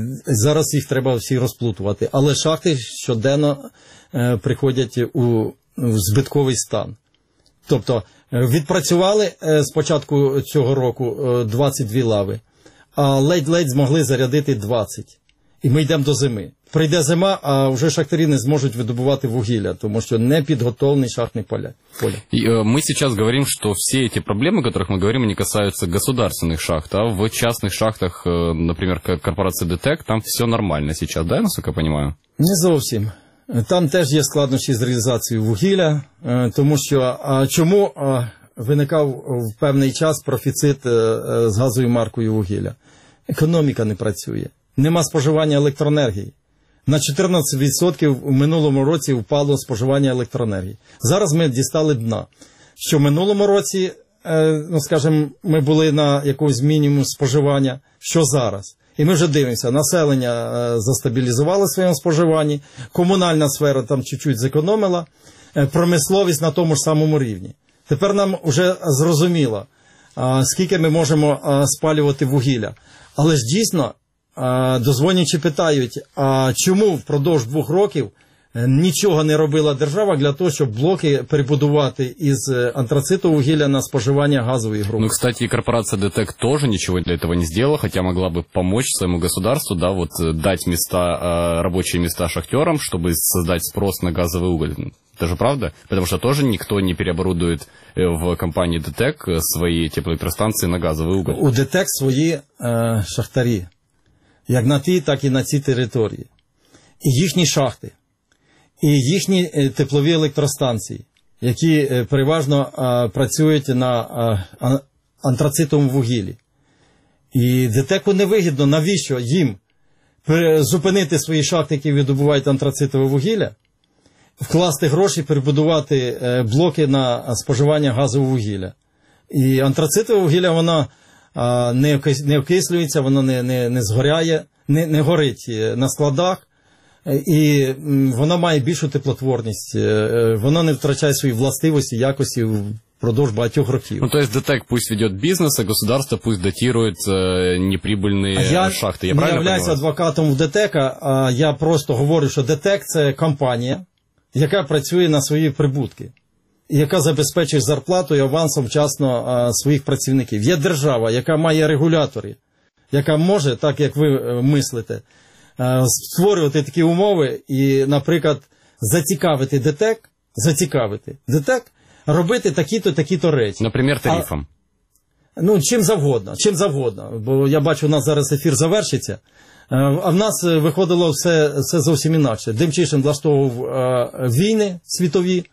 Зараз їх треба всі розплутувати. Але шахти щоденно приходять у в збитковий стан. Тобто відпрацювали з початку цього року двадцять дві лави, а ледь-ледь змогли зарядити двадцять. І ми йдемо до зими. Прийде зима, а вже шахтарі не зможуть видобувати вугілля, тому що не підготовлений шахтне поле. И, э, мы сейчас говорим, что все эти проблемы, о которых мы говорим, они касаются государственных шахт, а в частных шахтах, э, например, корпорации ДТЭК, там все нормально сейчас, да, насколько я понимаю? Не зовсім. Там теж є складнощі з реалізацією вугілля, е, тому що а чому а, виникав в певний час профіцит е, з газовою маркою вугілля? Економіка не працює. Нема споживання електроенергії. На чотирнадцять відсотків у минулому році впало споживання електроенергії. Зараз ми дістали дна. Що в минулому році, е, ну скажімо, ми були на якомусь мінімум споживання, що зараз. І ми вже дивимося, населення е, застабілізувало в своєму споживанні, комунальна сфера там чуть-чуть зекономила, е, промисловість на тому ж самому рівні. Тепер нам вже зрозуміло, е, скільки ми можемо е, спалювати вугілля. Але ж дійсно, дозвонячи питають, а чому впродовж двох років нічого не робила держава для того, щоб блоки перебудувати із антрациту вугілля на споживання газової групи? Ну, кстати, корпорация ДТЭК тоже ничего для этого не сделала, хотя могла бы помочь своему государству, да, вот дать места, рабочие места шахтерам, чтобы создать спрос на газовый уголь. Это же правда? Потому что тоже никто не переоборудует в компании ДТЭК свои теплоэлектростанции на газовый уголь. У ДТЕК свої е, шахтарі, як на тій, так і на цій території. І їхні шахти, і їхні е, теплові електростанції, які е, переважно е, працюють на е, антрацитовому вугіллі. І ДТЕКу невигідно, навіщо їм зупинити свої шахти, які видобувають антрацитове вугілля, вкласти гроші, перебудувати е, блоки на споживання газового вугілля. І антрацитове вугілля, воно а, не, не окислюється, воно не, не, не згоряє, не, не горить на складах, і м, воно має більшу теплотворність, е, воно не втрачає свої властивості, якості впродовж багатьох років. Ну, то есть ДТЭК пусть ведет бизнес, а государство пусть датирует э, неприбыльные я шахты. Я не правильно являюсь понимаю? адвокатом в ДТЕКа, а я просто говорю, що ДТЕК – це компанія, яка працює на свої прибутки, яка забезпечує зарплату і авансом вчасно а, своїх працівників. Є держава, яка має регулятори, яка може, так як ви а, мислите, а, створювати такі умови і, наприклад, зацікавити ДТЕК, зацікавити ДТЕК, робити такі-то, такі-то речі. Наприклад, тарифом. А, ну, чим завгодно, чим завгодно, бо я бачу, у нас зараз ефір завершиться. А в нас виходило все, все зовсім інакше. Демчишин влаштовував а, війни світові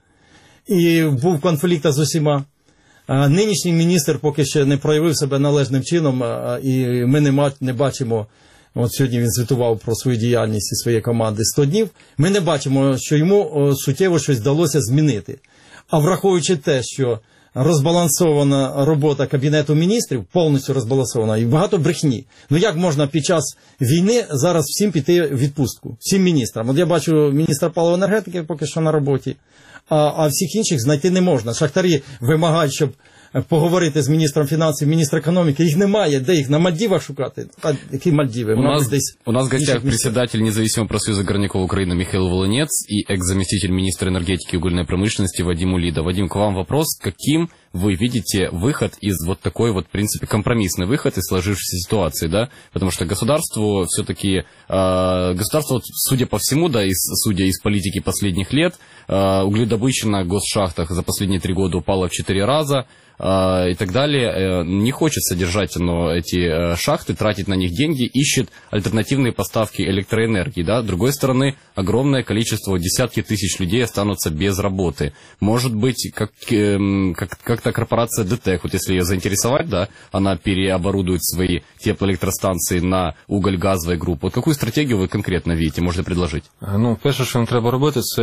і був конфлікт з усіма. А, нинішній міністр поки ще не проявив себе належним чином, а, і ми не, ма, не бачимо, от сьогодні він звітував про свою діяльність і своєї команди сто днів, ми не бачимо, що йому о, суттєво щось вдалося змінити. А враховуючи те, що розбалансована робота Кабінету міністрів, повністю розбалансована, і багато брехні. Ну як можна під час війни зараз всім піти в відпустку? Всім міністрам. От я бачу міністра паливо-енергетики поки що на роботі, а, а всіх інших знайти не можна. Шахтарі вимагають, щоб поговорити з міністром фінансів, міністр економіки. Їх немає. Де їх? На Мальдівах шукати? А які Мальдіви? У нас, десь у нас в гостях председатель независимого профсоюза горняков Украины Михаил Волынец и экс-заместитель министра энергетики и угольной промышленности Вадим Улида. Вадим, к вам вопрос. Каким вы видите выход из вот такой вот, в принципе, компромиссный выход из сложившейся ситуации, да? Потому что государству все-таки, э, государство, судя по всему, да, из, судя из политики последних лет, э, угледобыча на госшахтах за последние три года упала в четыре раза, и так далее, не хочет содержать оно эти шахты, тратить на них деньги, ищет альтернативные поставки электроэнергии. Да? С другой стороны, огромное количество, десятки тысяч людей останутся без работы. Может быть, как, как, как-то корпорация ДТЭК, вот если ее заинтересовать, да, она переоборудует свои теплоэлектростанции на уголь-газовые группы. Вот какую стратегию вы конкретно видите, можете предложить? Ну, перше, що нам треба робити, це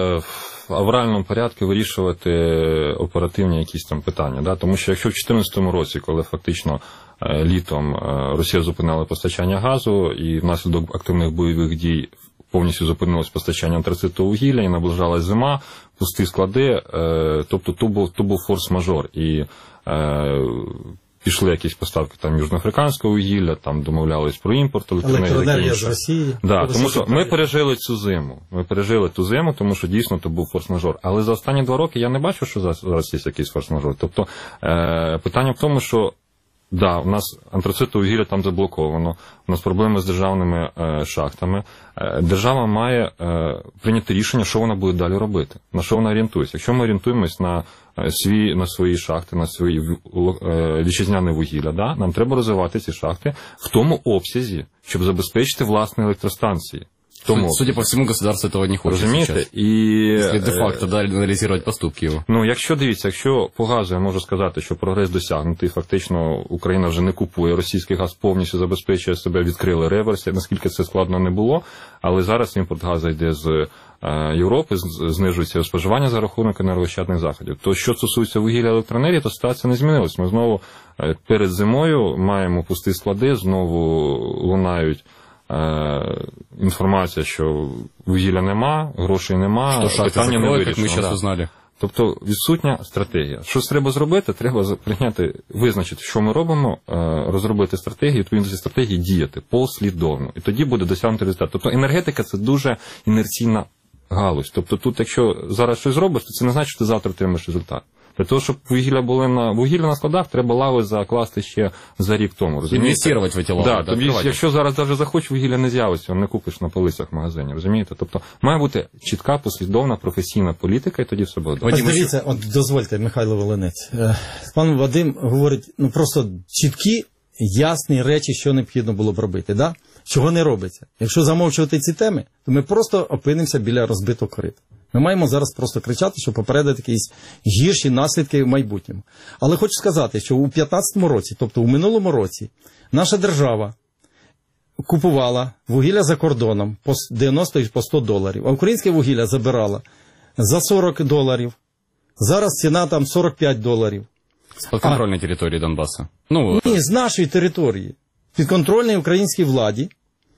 в авральному порядку вирішувати оперативні якісь там питання. Да? Тому що якщо в дві тисячі чотирнадцятому році, коли фактично літом Росія зупинила постачання газу і внаслідок активних бойових дій повністю зупинилось постачання антрацитового вугілля і наближалась зима, пусті склади, тобто то був, то був форс-мажор. І пішли якісь поставки там южноафриканського вугілля, там домовлялись про імпорт електроенергії. Електроенергія з Росії. Да, тому що ми пережили цю зиму. Ми пережили ту зиму, тому що дійсно то був форс-мажор. Але за останні два роки я не бачу, що зараз є якийсь форс-мажор. Тобто е- питання в тому, що да, у нас антрацитове вугілля там заблоковано, у нас проблеми з державними е, шахтами. Е, держава має е, прийняти рішення, що вона буде далі робити, на що вона орієнтується. Якщо ми орієнтуємось на, е, свій, на свої шахти, на свої е, вітчизняне вугілля, да, нам треба розвивати ці шахти в тому обсязі, щоб забезпечити власні електростанції. Тому, судя по всему, государство этого не хочет. Розумієте? Сейчас. І, Если де-факто да, аналізувати поступки його. Ну, якщо, дивіться, якщо по газу я можу сказати, що прогрес досягнутий, фактично Україна вже не купує російський газ, повністю забезпечує себе, відкрили реверси, наскільки це складно не було, але зараз імпорт газу йде з Європи, знижується споживання за рахунок енергоощадних заходів. То, що стосується вугілля електроенергії, то ситуація не змінилась. Ми знову перед зимою маємо пусті склади, знову лунають інформація, що вугілля нема, грошей нема, що питання не вирішено. Як ми зараз да. узнали. Тобто відсутня стратегія. Щось треба зробити, треба прийняти, визначити, що ми робимо, розробити стратегію, відповідно ці стратегії діяти послідовно. І тоді буде досягнути результат. Тобто енергетика – це дуже інерційна галузь. Тобто тут, якщо зараз щось зробиш, то це не значить, що ти завтра отримаєш результат. Для того, щоб вугілля були на вугілля на складах, треба лави закласти ще за рік тому. Інвестувати в ці лави. Да, да, тобі, якщо зараз навіть захочеш, вугілля не з'явиться, не купиш на полицях в магазині, розумієте? Тобто має бути чітка, послідовна, професійна політика, і тоді все буде. Ось дивіться, от дозвольте, Михайло Волинець. Пан Вадим говорить, ну просто чіткі, ясні речі, що необхідно було б робити, да? Чого не робиться. Якщо замовчувати ці теми, то ми просто опинимося біля розбитого корита. Ми маємо зараз просто кричати, щоб попередити якісь гірші наслідки в майбутньому. Але хочу сказати, що у п'ятнадцятому році, тобто у минулому році, наша держава купувала вугілля за кордоном по дев'яносто і по сто доларів, а українське вугілля забирала за сорок доларів. Зараз ціна там сорок п'ять доларів. З підконтрольної території Донбасу? Ну, ні, з нашої території. Підконтрольній українській владі.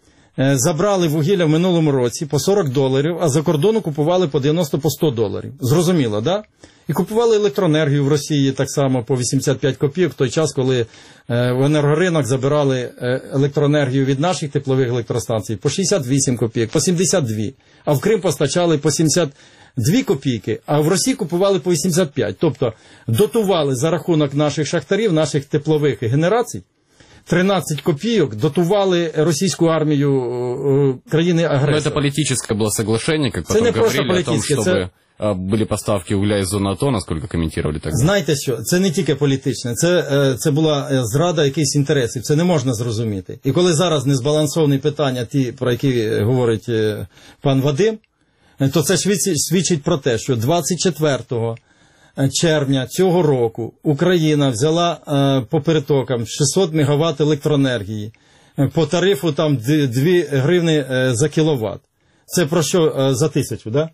Забрали вугілля в минулому році по сорок доларів, а за кордону купували по дев'яносто, по сто доларів. Зрозуміло, да? І купували електроенергію в Росії так само по вісімдесят п'ять копійок в той час, коли в енергоринок забирали електроенергію від наших теплових електростанцій по шістдесят вісім копійок, по сімдесят дві. А в Крим постачали по сімдесят дві копійки, а в Росії купували по вісімдесят п'ять. Тобто дотували за рахунок наших шахтарів, наших теплових генерацій, тринадцять копійок дотували російську армію країни-агресора. Ну, це політичне було соглашення, як потім говорили о том, щоб це... були поставки угля із зони АТО, наскільки коментували так. Знаєте що, це не тільки політичне, це, це була зрада якихось інтересів, це не можна зрозуміти. І коли зараз не збалансовані питання, ті, про які говорить пан Вадим, то це свідчить про те, що двадцять четвертого червня цього року Україна взяла е, по перетокам шістсот мегаватт електроенергії, по тарифу там дві гривні е, за кіловат. Це про що е, за тисячу, да?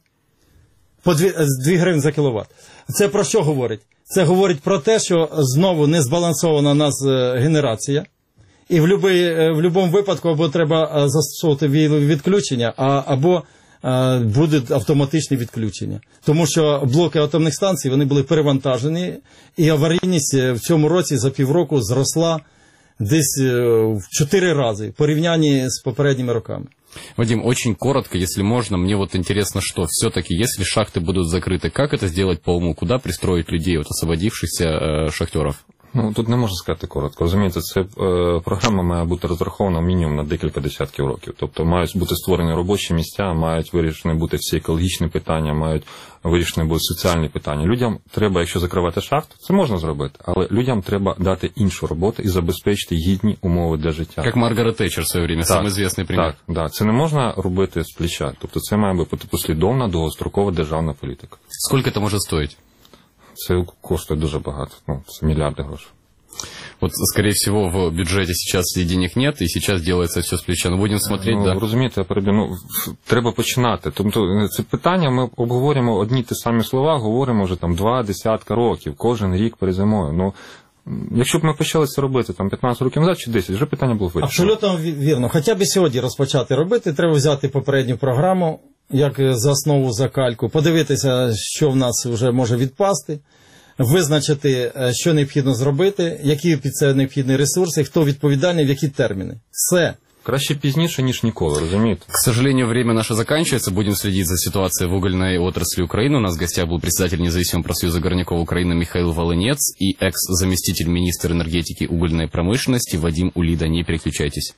По дві гривні за кіловат. Це про що говорить? Це говорить про те, що знову не збалансована у нас е, генерація, і в будь-якому випадку або треба застосовувати відключення, а, або будуть автоматичні відключення. Тому що блоки атомних станцій, вони були перевантажені, і аварійність в цьому році за півроку зросла десь в чотири рази в порівнянні з попередніми роками. Вадим, очень коротко, если можно, мне вот интересно, что все-таки, если шахты будут закрыты, как это сделать по уму, куда пристроить людей, вот освободившихся э, шахтеров? Ну, тут не можна сказати коротко. Розумієте, це е, програма має бути розрахована мінімум на декілька десятків років. Тобто мають бути створені робочі місця, мають вирішені бути всі екологічні питання, мають вирішені бути соціальні питання. Людям треба, якщо закривати шахту, це можна зробити, але людям треба дати іншу роботу і забезпечити гідні умови для життя. Як Маргарет Тетчер в своє время, самий звісний примір. Так, так, це не можна робити з плеча. Тобто це має бути послідовна, довгострокова державна політика. Скільки це може стоїти? Це коштує дуже багато, ну, це мільярди грошей. Вот, скорее всего, в бюджете сейчас и денег нет, и сейчас делается все с плеча. Но будем смотреть, ну, да. Розумієте, я переб'ю, ну, треба починати. Тобто, це питання, ми обговорюємо одні ті самі слова, говоримо вже там два десятка років, кожен рік перед зимою. Ну, якщо б ми почали це робити там п'ятнадцять років назад чи десять, вже питання було вирішено. Абсолютно вірно. Хоча б сьогодні розпочати робити, треба взяти попередню програму, як за основу, за кальку, подивитися, що в нас вже може відпасти, визначити, що необхідно зробити, які під це необхідні ресурси, хто відповідальний, в які терміни. Все. Краще пізніше, ніж ніколи, розумієте? К сожалению, время наше заканчивается. Будем следить за ситуацией в угольной отрасли Украины. У нас в гостях был председатель независимого профсоюза горняков Украины Михаил Волынец и экс-заместитель министра энергетики и угольной промышленности Вадим Улида. Не переключайтесь.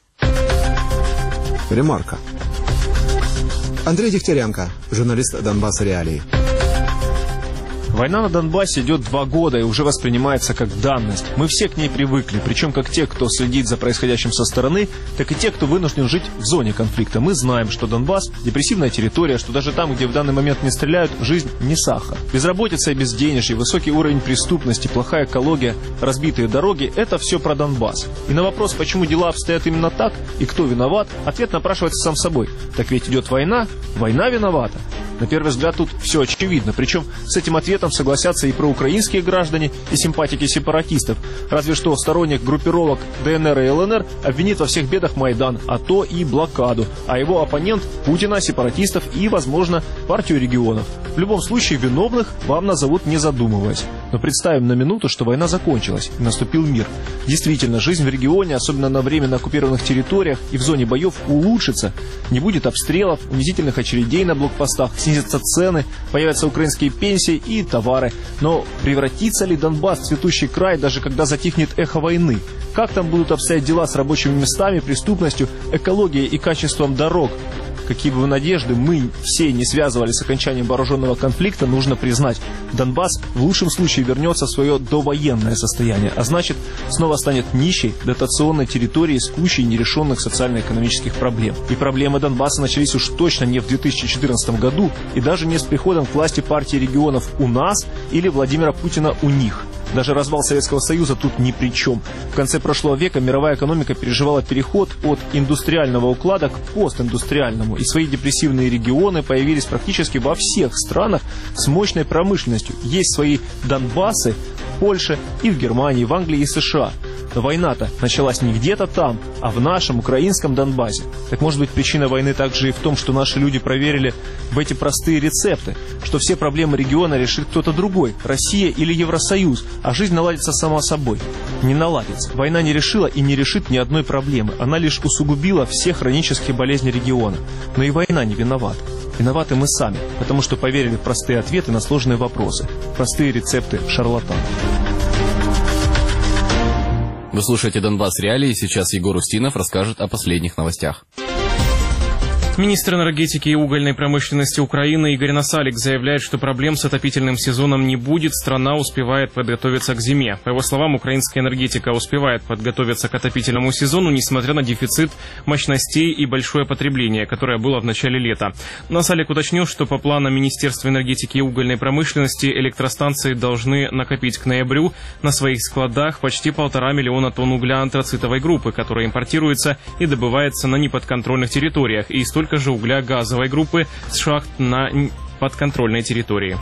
Ремарка. Андрей Дегтяренко, журналист «Донбасс Реалии». Война на Донбассе идет два года и уже воспринимается как данность. Мы все к ней привыкли, причем как те, кто следит за происходящим со стороны, так и те, кто вынужден жить в зоне конфликта. Мы знаем, что Донбасс – депрессивная территория, что даже там, где в данный момент не стреляют, жизнь не сахар. Безработица и безденежье, высокий уровень преступности, плохая экология, разбитые дороги – это все про Донбасс. И на вопрос, почему дела обстоят именно так и кто виноват, ответ напрашивается сам собой. Так ведь идет война, война виновата. На первый взгляд тут все очевидно, причем с этим ответом согласятся и проукраинские граждане, и симпатики сепаратистов. Разве что сторонник группировок ДНР и ЛНР обвинит во всех бедах Майдан, АТО и блокаду, а его оппонент Путина, сепаратистов и, возможно, партию регионов. В любом случае виновных вам назовут не задумываясь. Но представим на минуту, что война закончилась и наступил мир. Действительно, жизнь в регионе, особенно на временно оккупированных территориях и в зоне боев, улучшится. Не будет обстрелов, унизительных очередей на блокпостах, снизятся цены, появятся украинские пенсии и товары. Но превратится ли Донбасс в цветущий край, даже когда затихнет эхо войны? Как там будут обстоять дела с рабочими местами, преступностью, экологией и качеством дорог? Какие бы надежды мы все не связывали с окончанием вооруженного конфликта, нужно признать, Донбасс в лучшем случае вернется в свое довоенное состояние, а значит, снова станет нищей, дотационной территорией с кучей нерешенных социально-экономических проблем. И проблемы Донбасса начались уж точно не в две тысячи четырнадцатом году, и даже не с приходом к власти партии регионов у нас или Владимира Путина у них. Даже развал Советского Союза тут ни при чем. В конце прошлого века мировая экономика переживала переход от индустриального уклада к постиндустриальному, и свои депрессивные регионы появились практически во всех странах с мощной промышленностью. Есть свои Донбассы в Польше и в Германии, в Англии и США. Но война-то началась не где-то там, а в нашем украинском Донбассе. Так может быть, причина войны также и в том, что наши люди проверили в эти простые рецепты, что все проблемы региона решит кто-то другой, Россия или Евросоюз, а жизнь наладится сама собой. Не наладится. Война не решила и не решит ни одной проблемы. Она лишь усугубила все хронические болезни региона. Но и война не виновата. Виноваты мы сами, потому что поверили в простые ответы на сложные вопросы, простые рецепты шарлатанов. Вы слушаете «Донбасс Реалии», сейчас Егор Устинов расскажет о последних новостях. Министр энергетики и угольной промышленности Украины Игорь Насалик заявляет, что проблем с отопительным сезоном не будет, страна успевает подготовиться к зиме. По его словам, украинская энергетика успевает подготовиться к отопительному сезону, несмотря на дефицит мощностей и большое потребление, которое было в начале лета. Насалик уточнил, что по планам Министерства энергетики и угольной промышленности электростанции должны накопить к ноябрю на своих складах почти полтора миллиона тонн угля антрацитовой группы, которая импортируется и добывается на неподконтрольных территориях, и столько же угля газовой группы с шахт на подконтрольной территории.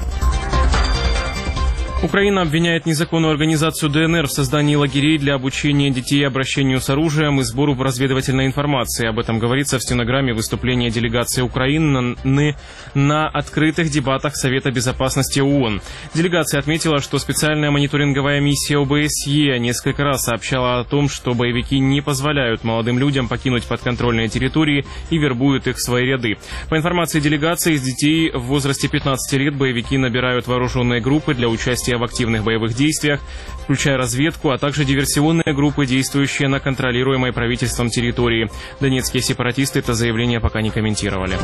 Украина обвиняет незаконную организацию ДНР в создании лагерей для обучения детей обращению с оружием и сбору разведывательной информации. Об этом говорится в стенограмме выступления делегации Украины на, на открытых дебатах Совета безопасности ООН. Делегация отметила, что специальная мониторинговая миссия ОБСЕ несколько раз сообщала о том, что боевики не позволяют молодым людям покинуть подконтрольные территории и вербуют их в свои ряды. По информации делегации, из детей в возрасте пятнадцати лет боевики набирают вооруженные группы для участия в активных боевых действиях, включая разведку, а также диверсионные группы, действующие на контролируемой правительством территории. Донецкие сепаратисты это заявление пока не комментировали.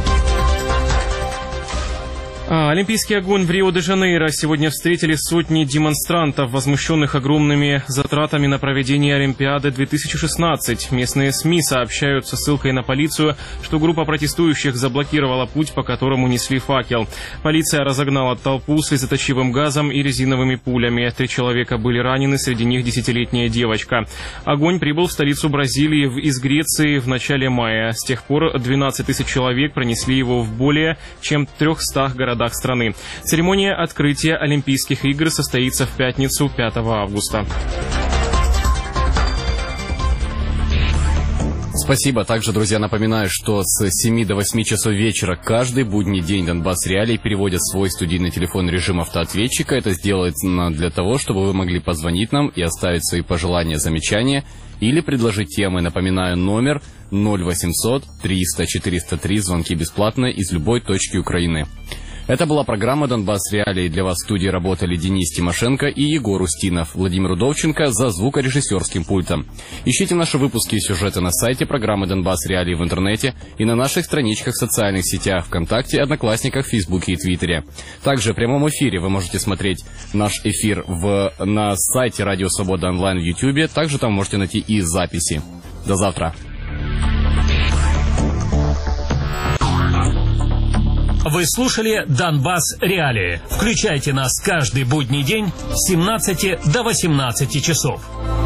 А, Олимпийский огонь в Рио-де-Жанейро сегодня встретили сотни демонстрантов, возмущенных огромными затратами на проведение Олимпиады две тысячи шестнадцать. Местные СМИ сообщают со ссылкой на полицию, что группа протестующих заблокировала путь, по которому несли факел. Полиция разогнала толпу слезоточивым газом и резиновыми пулями. Три человека были ранены, среди них десятилетняя девочка. Огонь прибыл в столицу Бразилии из Греции в начале мая. С тех пор двенадцать тысяч человек пронесли его в более чем трехстах городах страны. Церемония открытия Олимпийских игр состоится в пятницу, пятого августа. Спасибо. Также, друзья, напоминаю, что с семи до восьми часов вечера каждый будний день Донбасс Реалии переводят свой студийный телефон в режим автоответчика. Это сделано для того, чтобы вы могли позвонить нам и оставить свои пожелания, замечания или предложить темы. Напоминаю, номер ноль восемьсот триста четыреста три, звонки бесплатные из любой точки Украины. Это была программа «Донбасс Реалии». Для вас в студии работали Денис Тимошенко и Егор Устинов. Владимир Удовченко за звукорежиссерским пультом. Ищите наши выпуски и сюжеты на сайте программы «Донбасс Реалии» в интернете и на наших страничках в социальных сетях ВКонтакте, Одноклассниках, Фейсбуке и Твиттере. Также в прямом эфире вы можете смотреть наш эфир в, на сайте «Радио Свобода онлайн» в Ютьюбе. Также там можете найти и записи. До завтра. Вы слушали «Донбасс Реалии». Включайте нас каждый будний день с семнадцати до восемнадцати часов.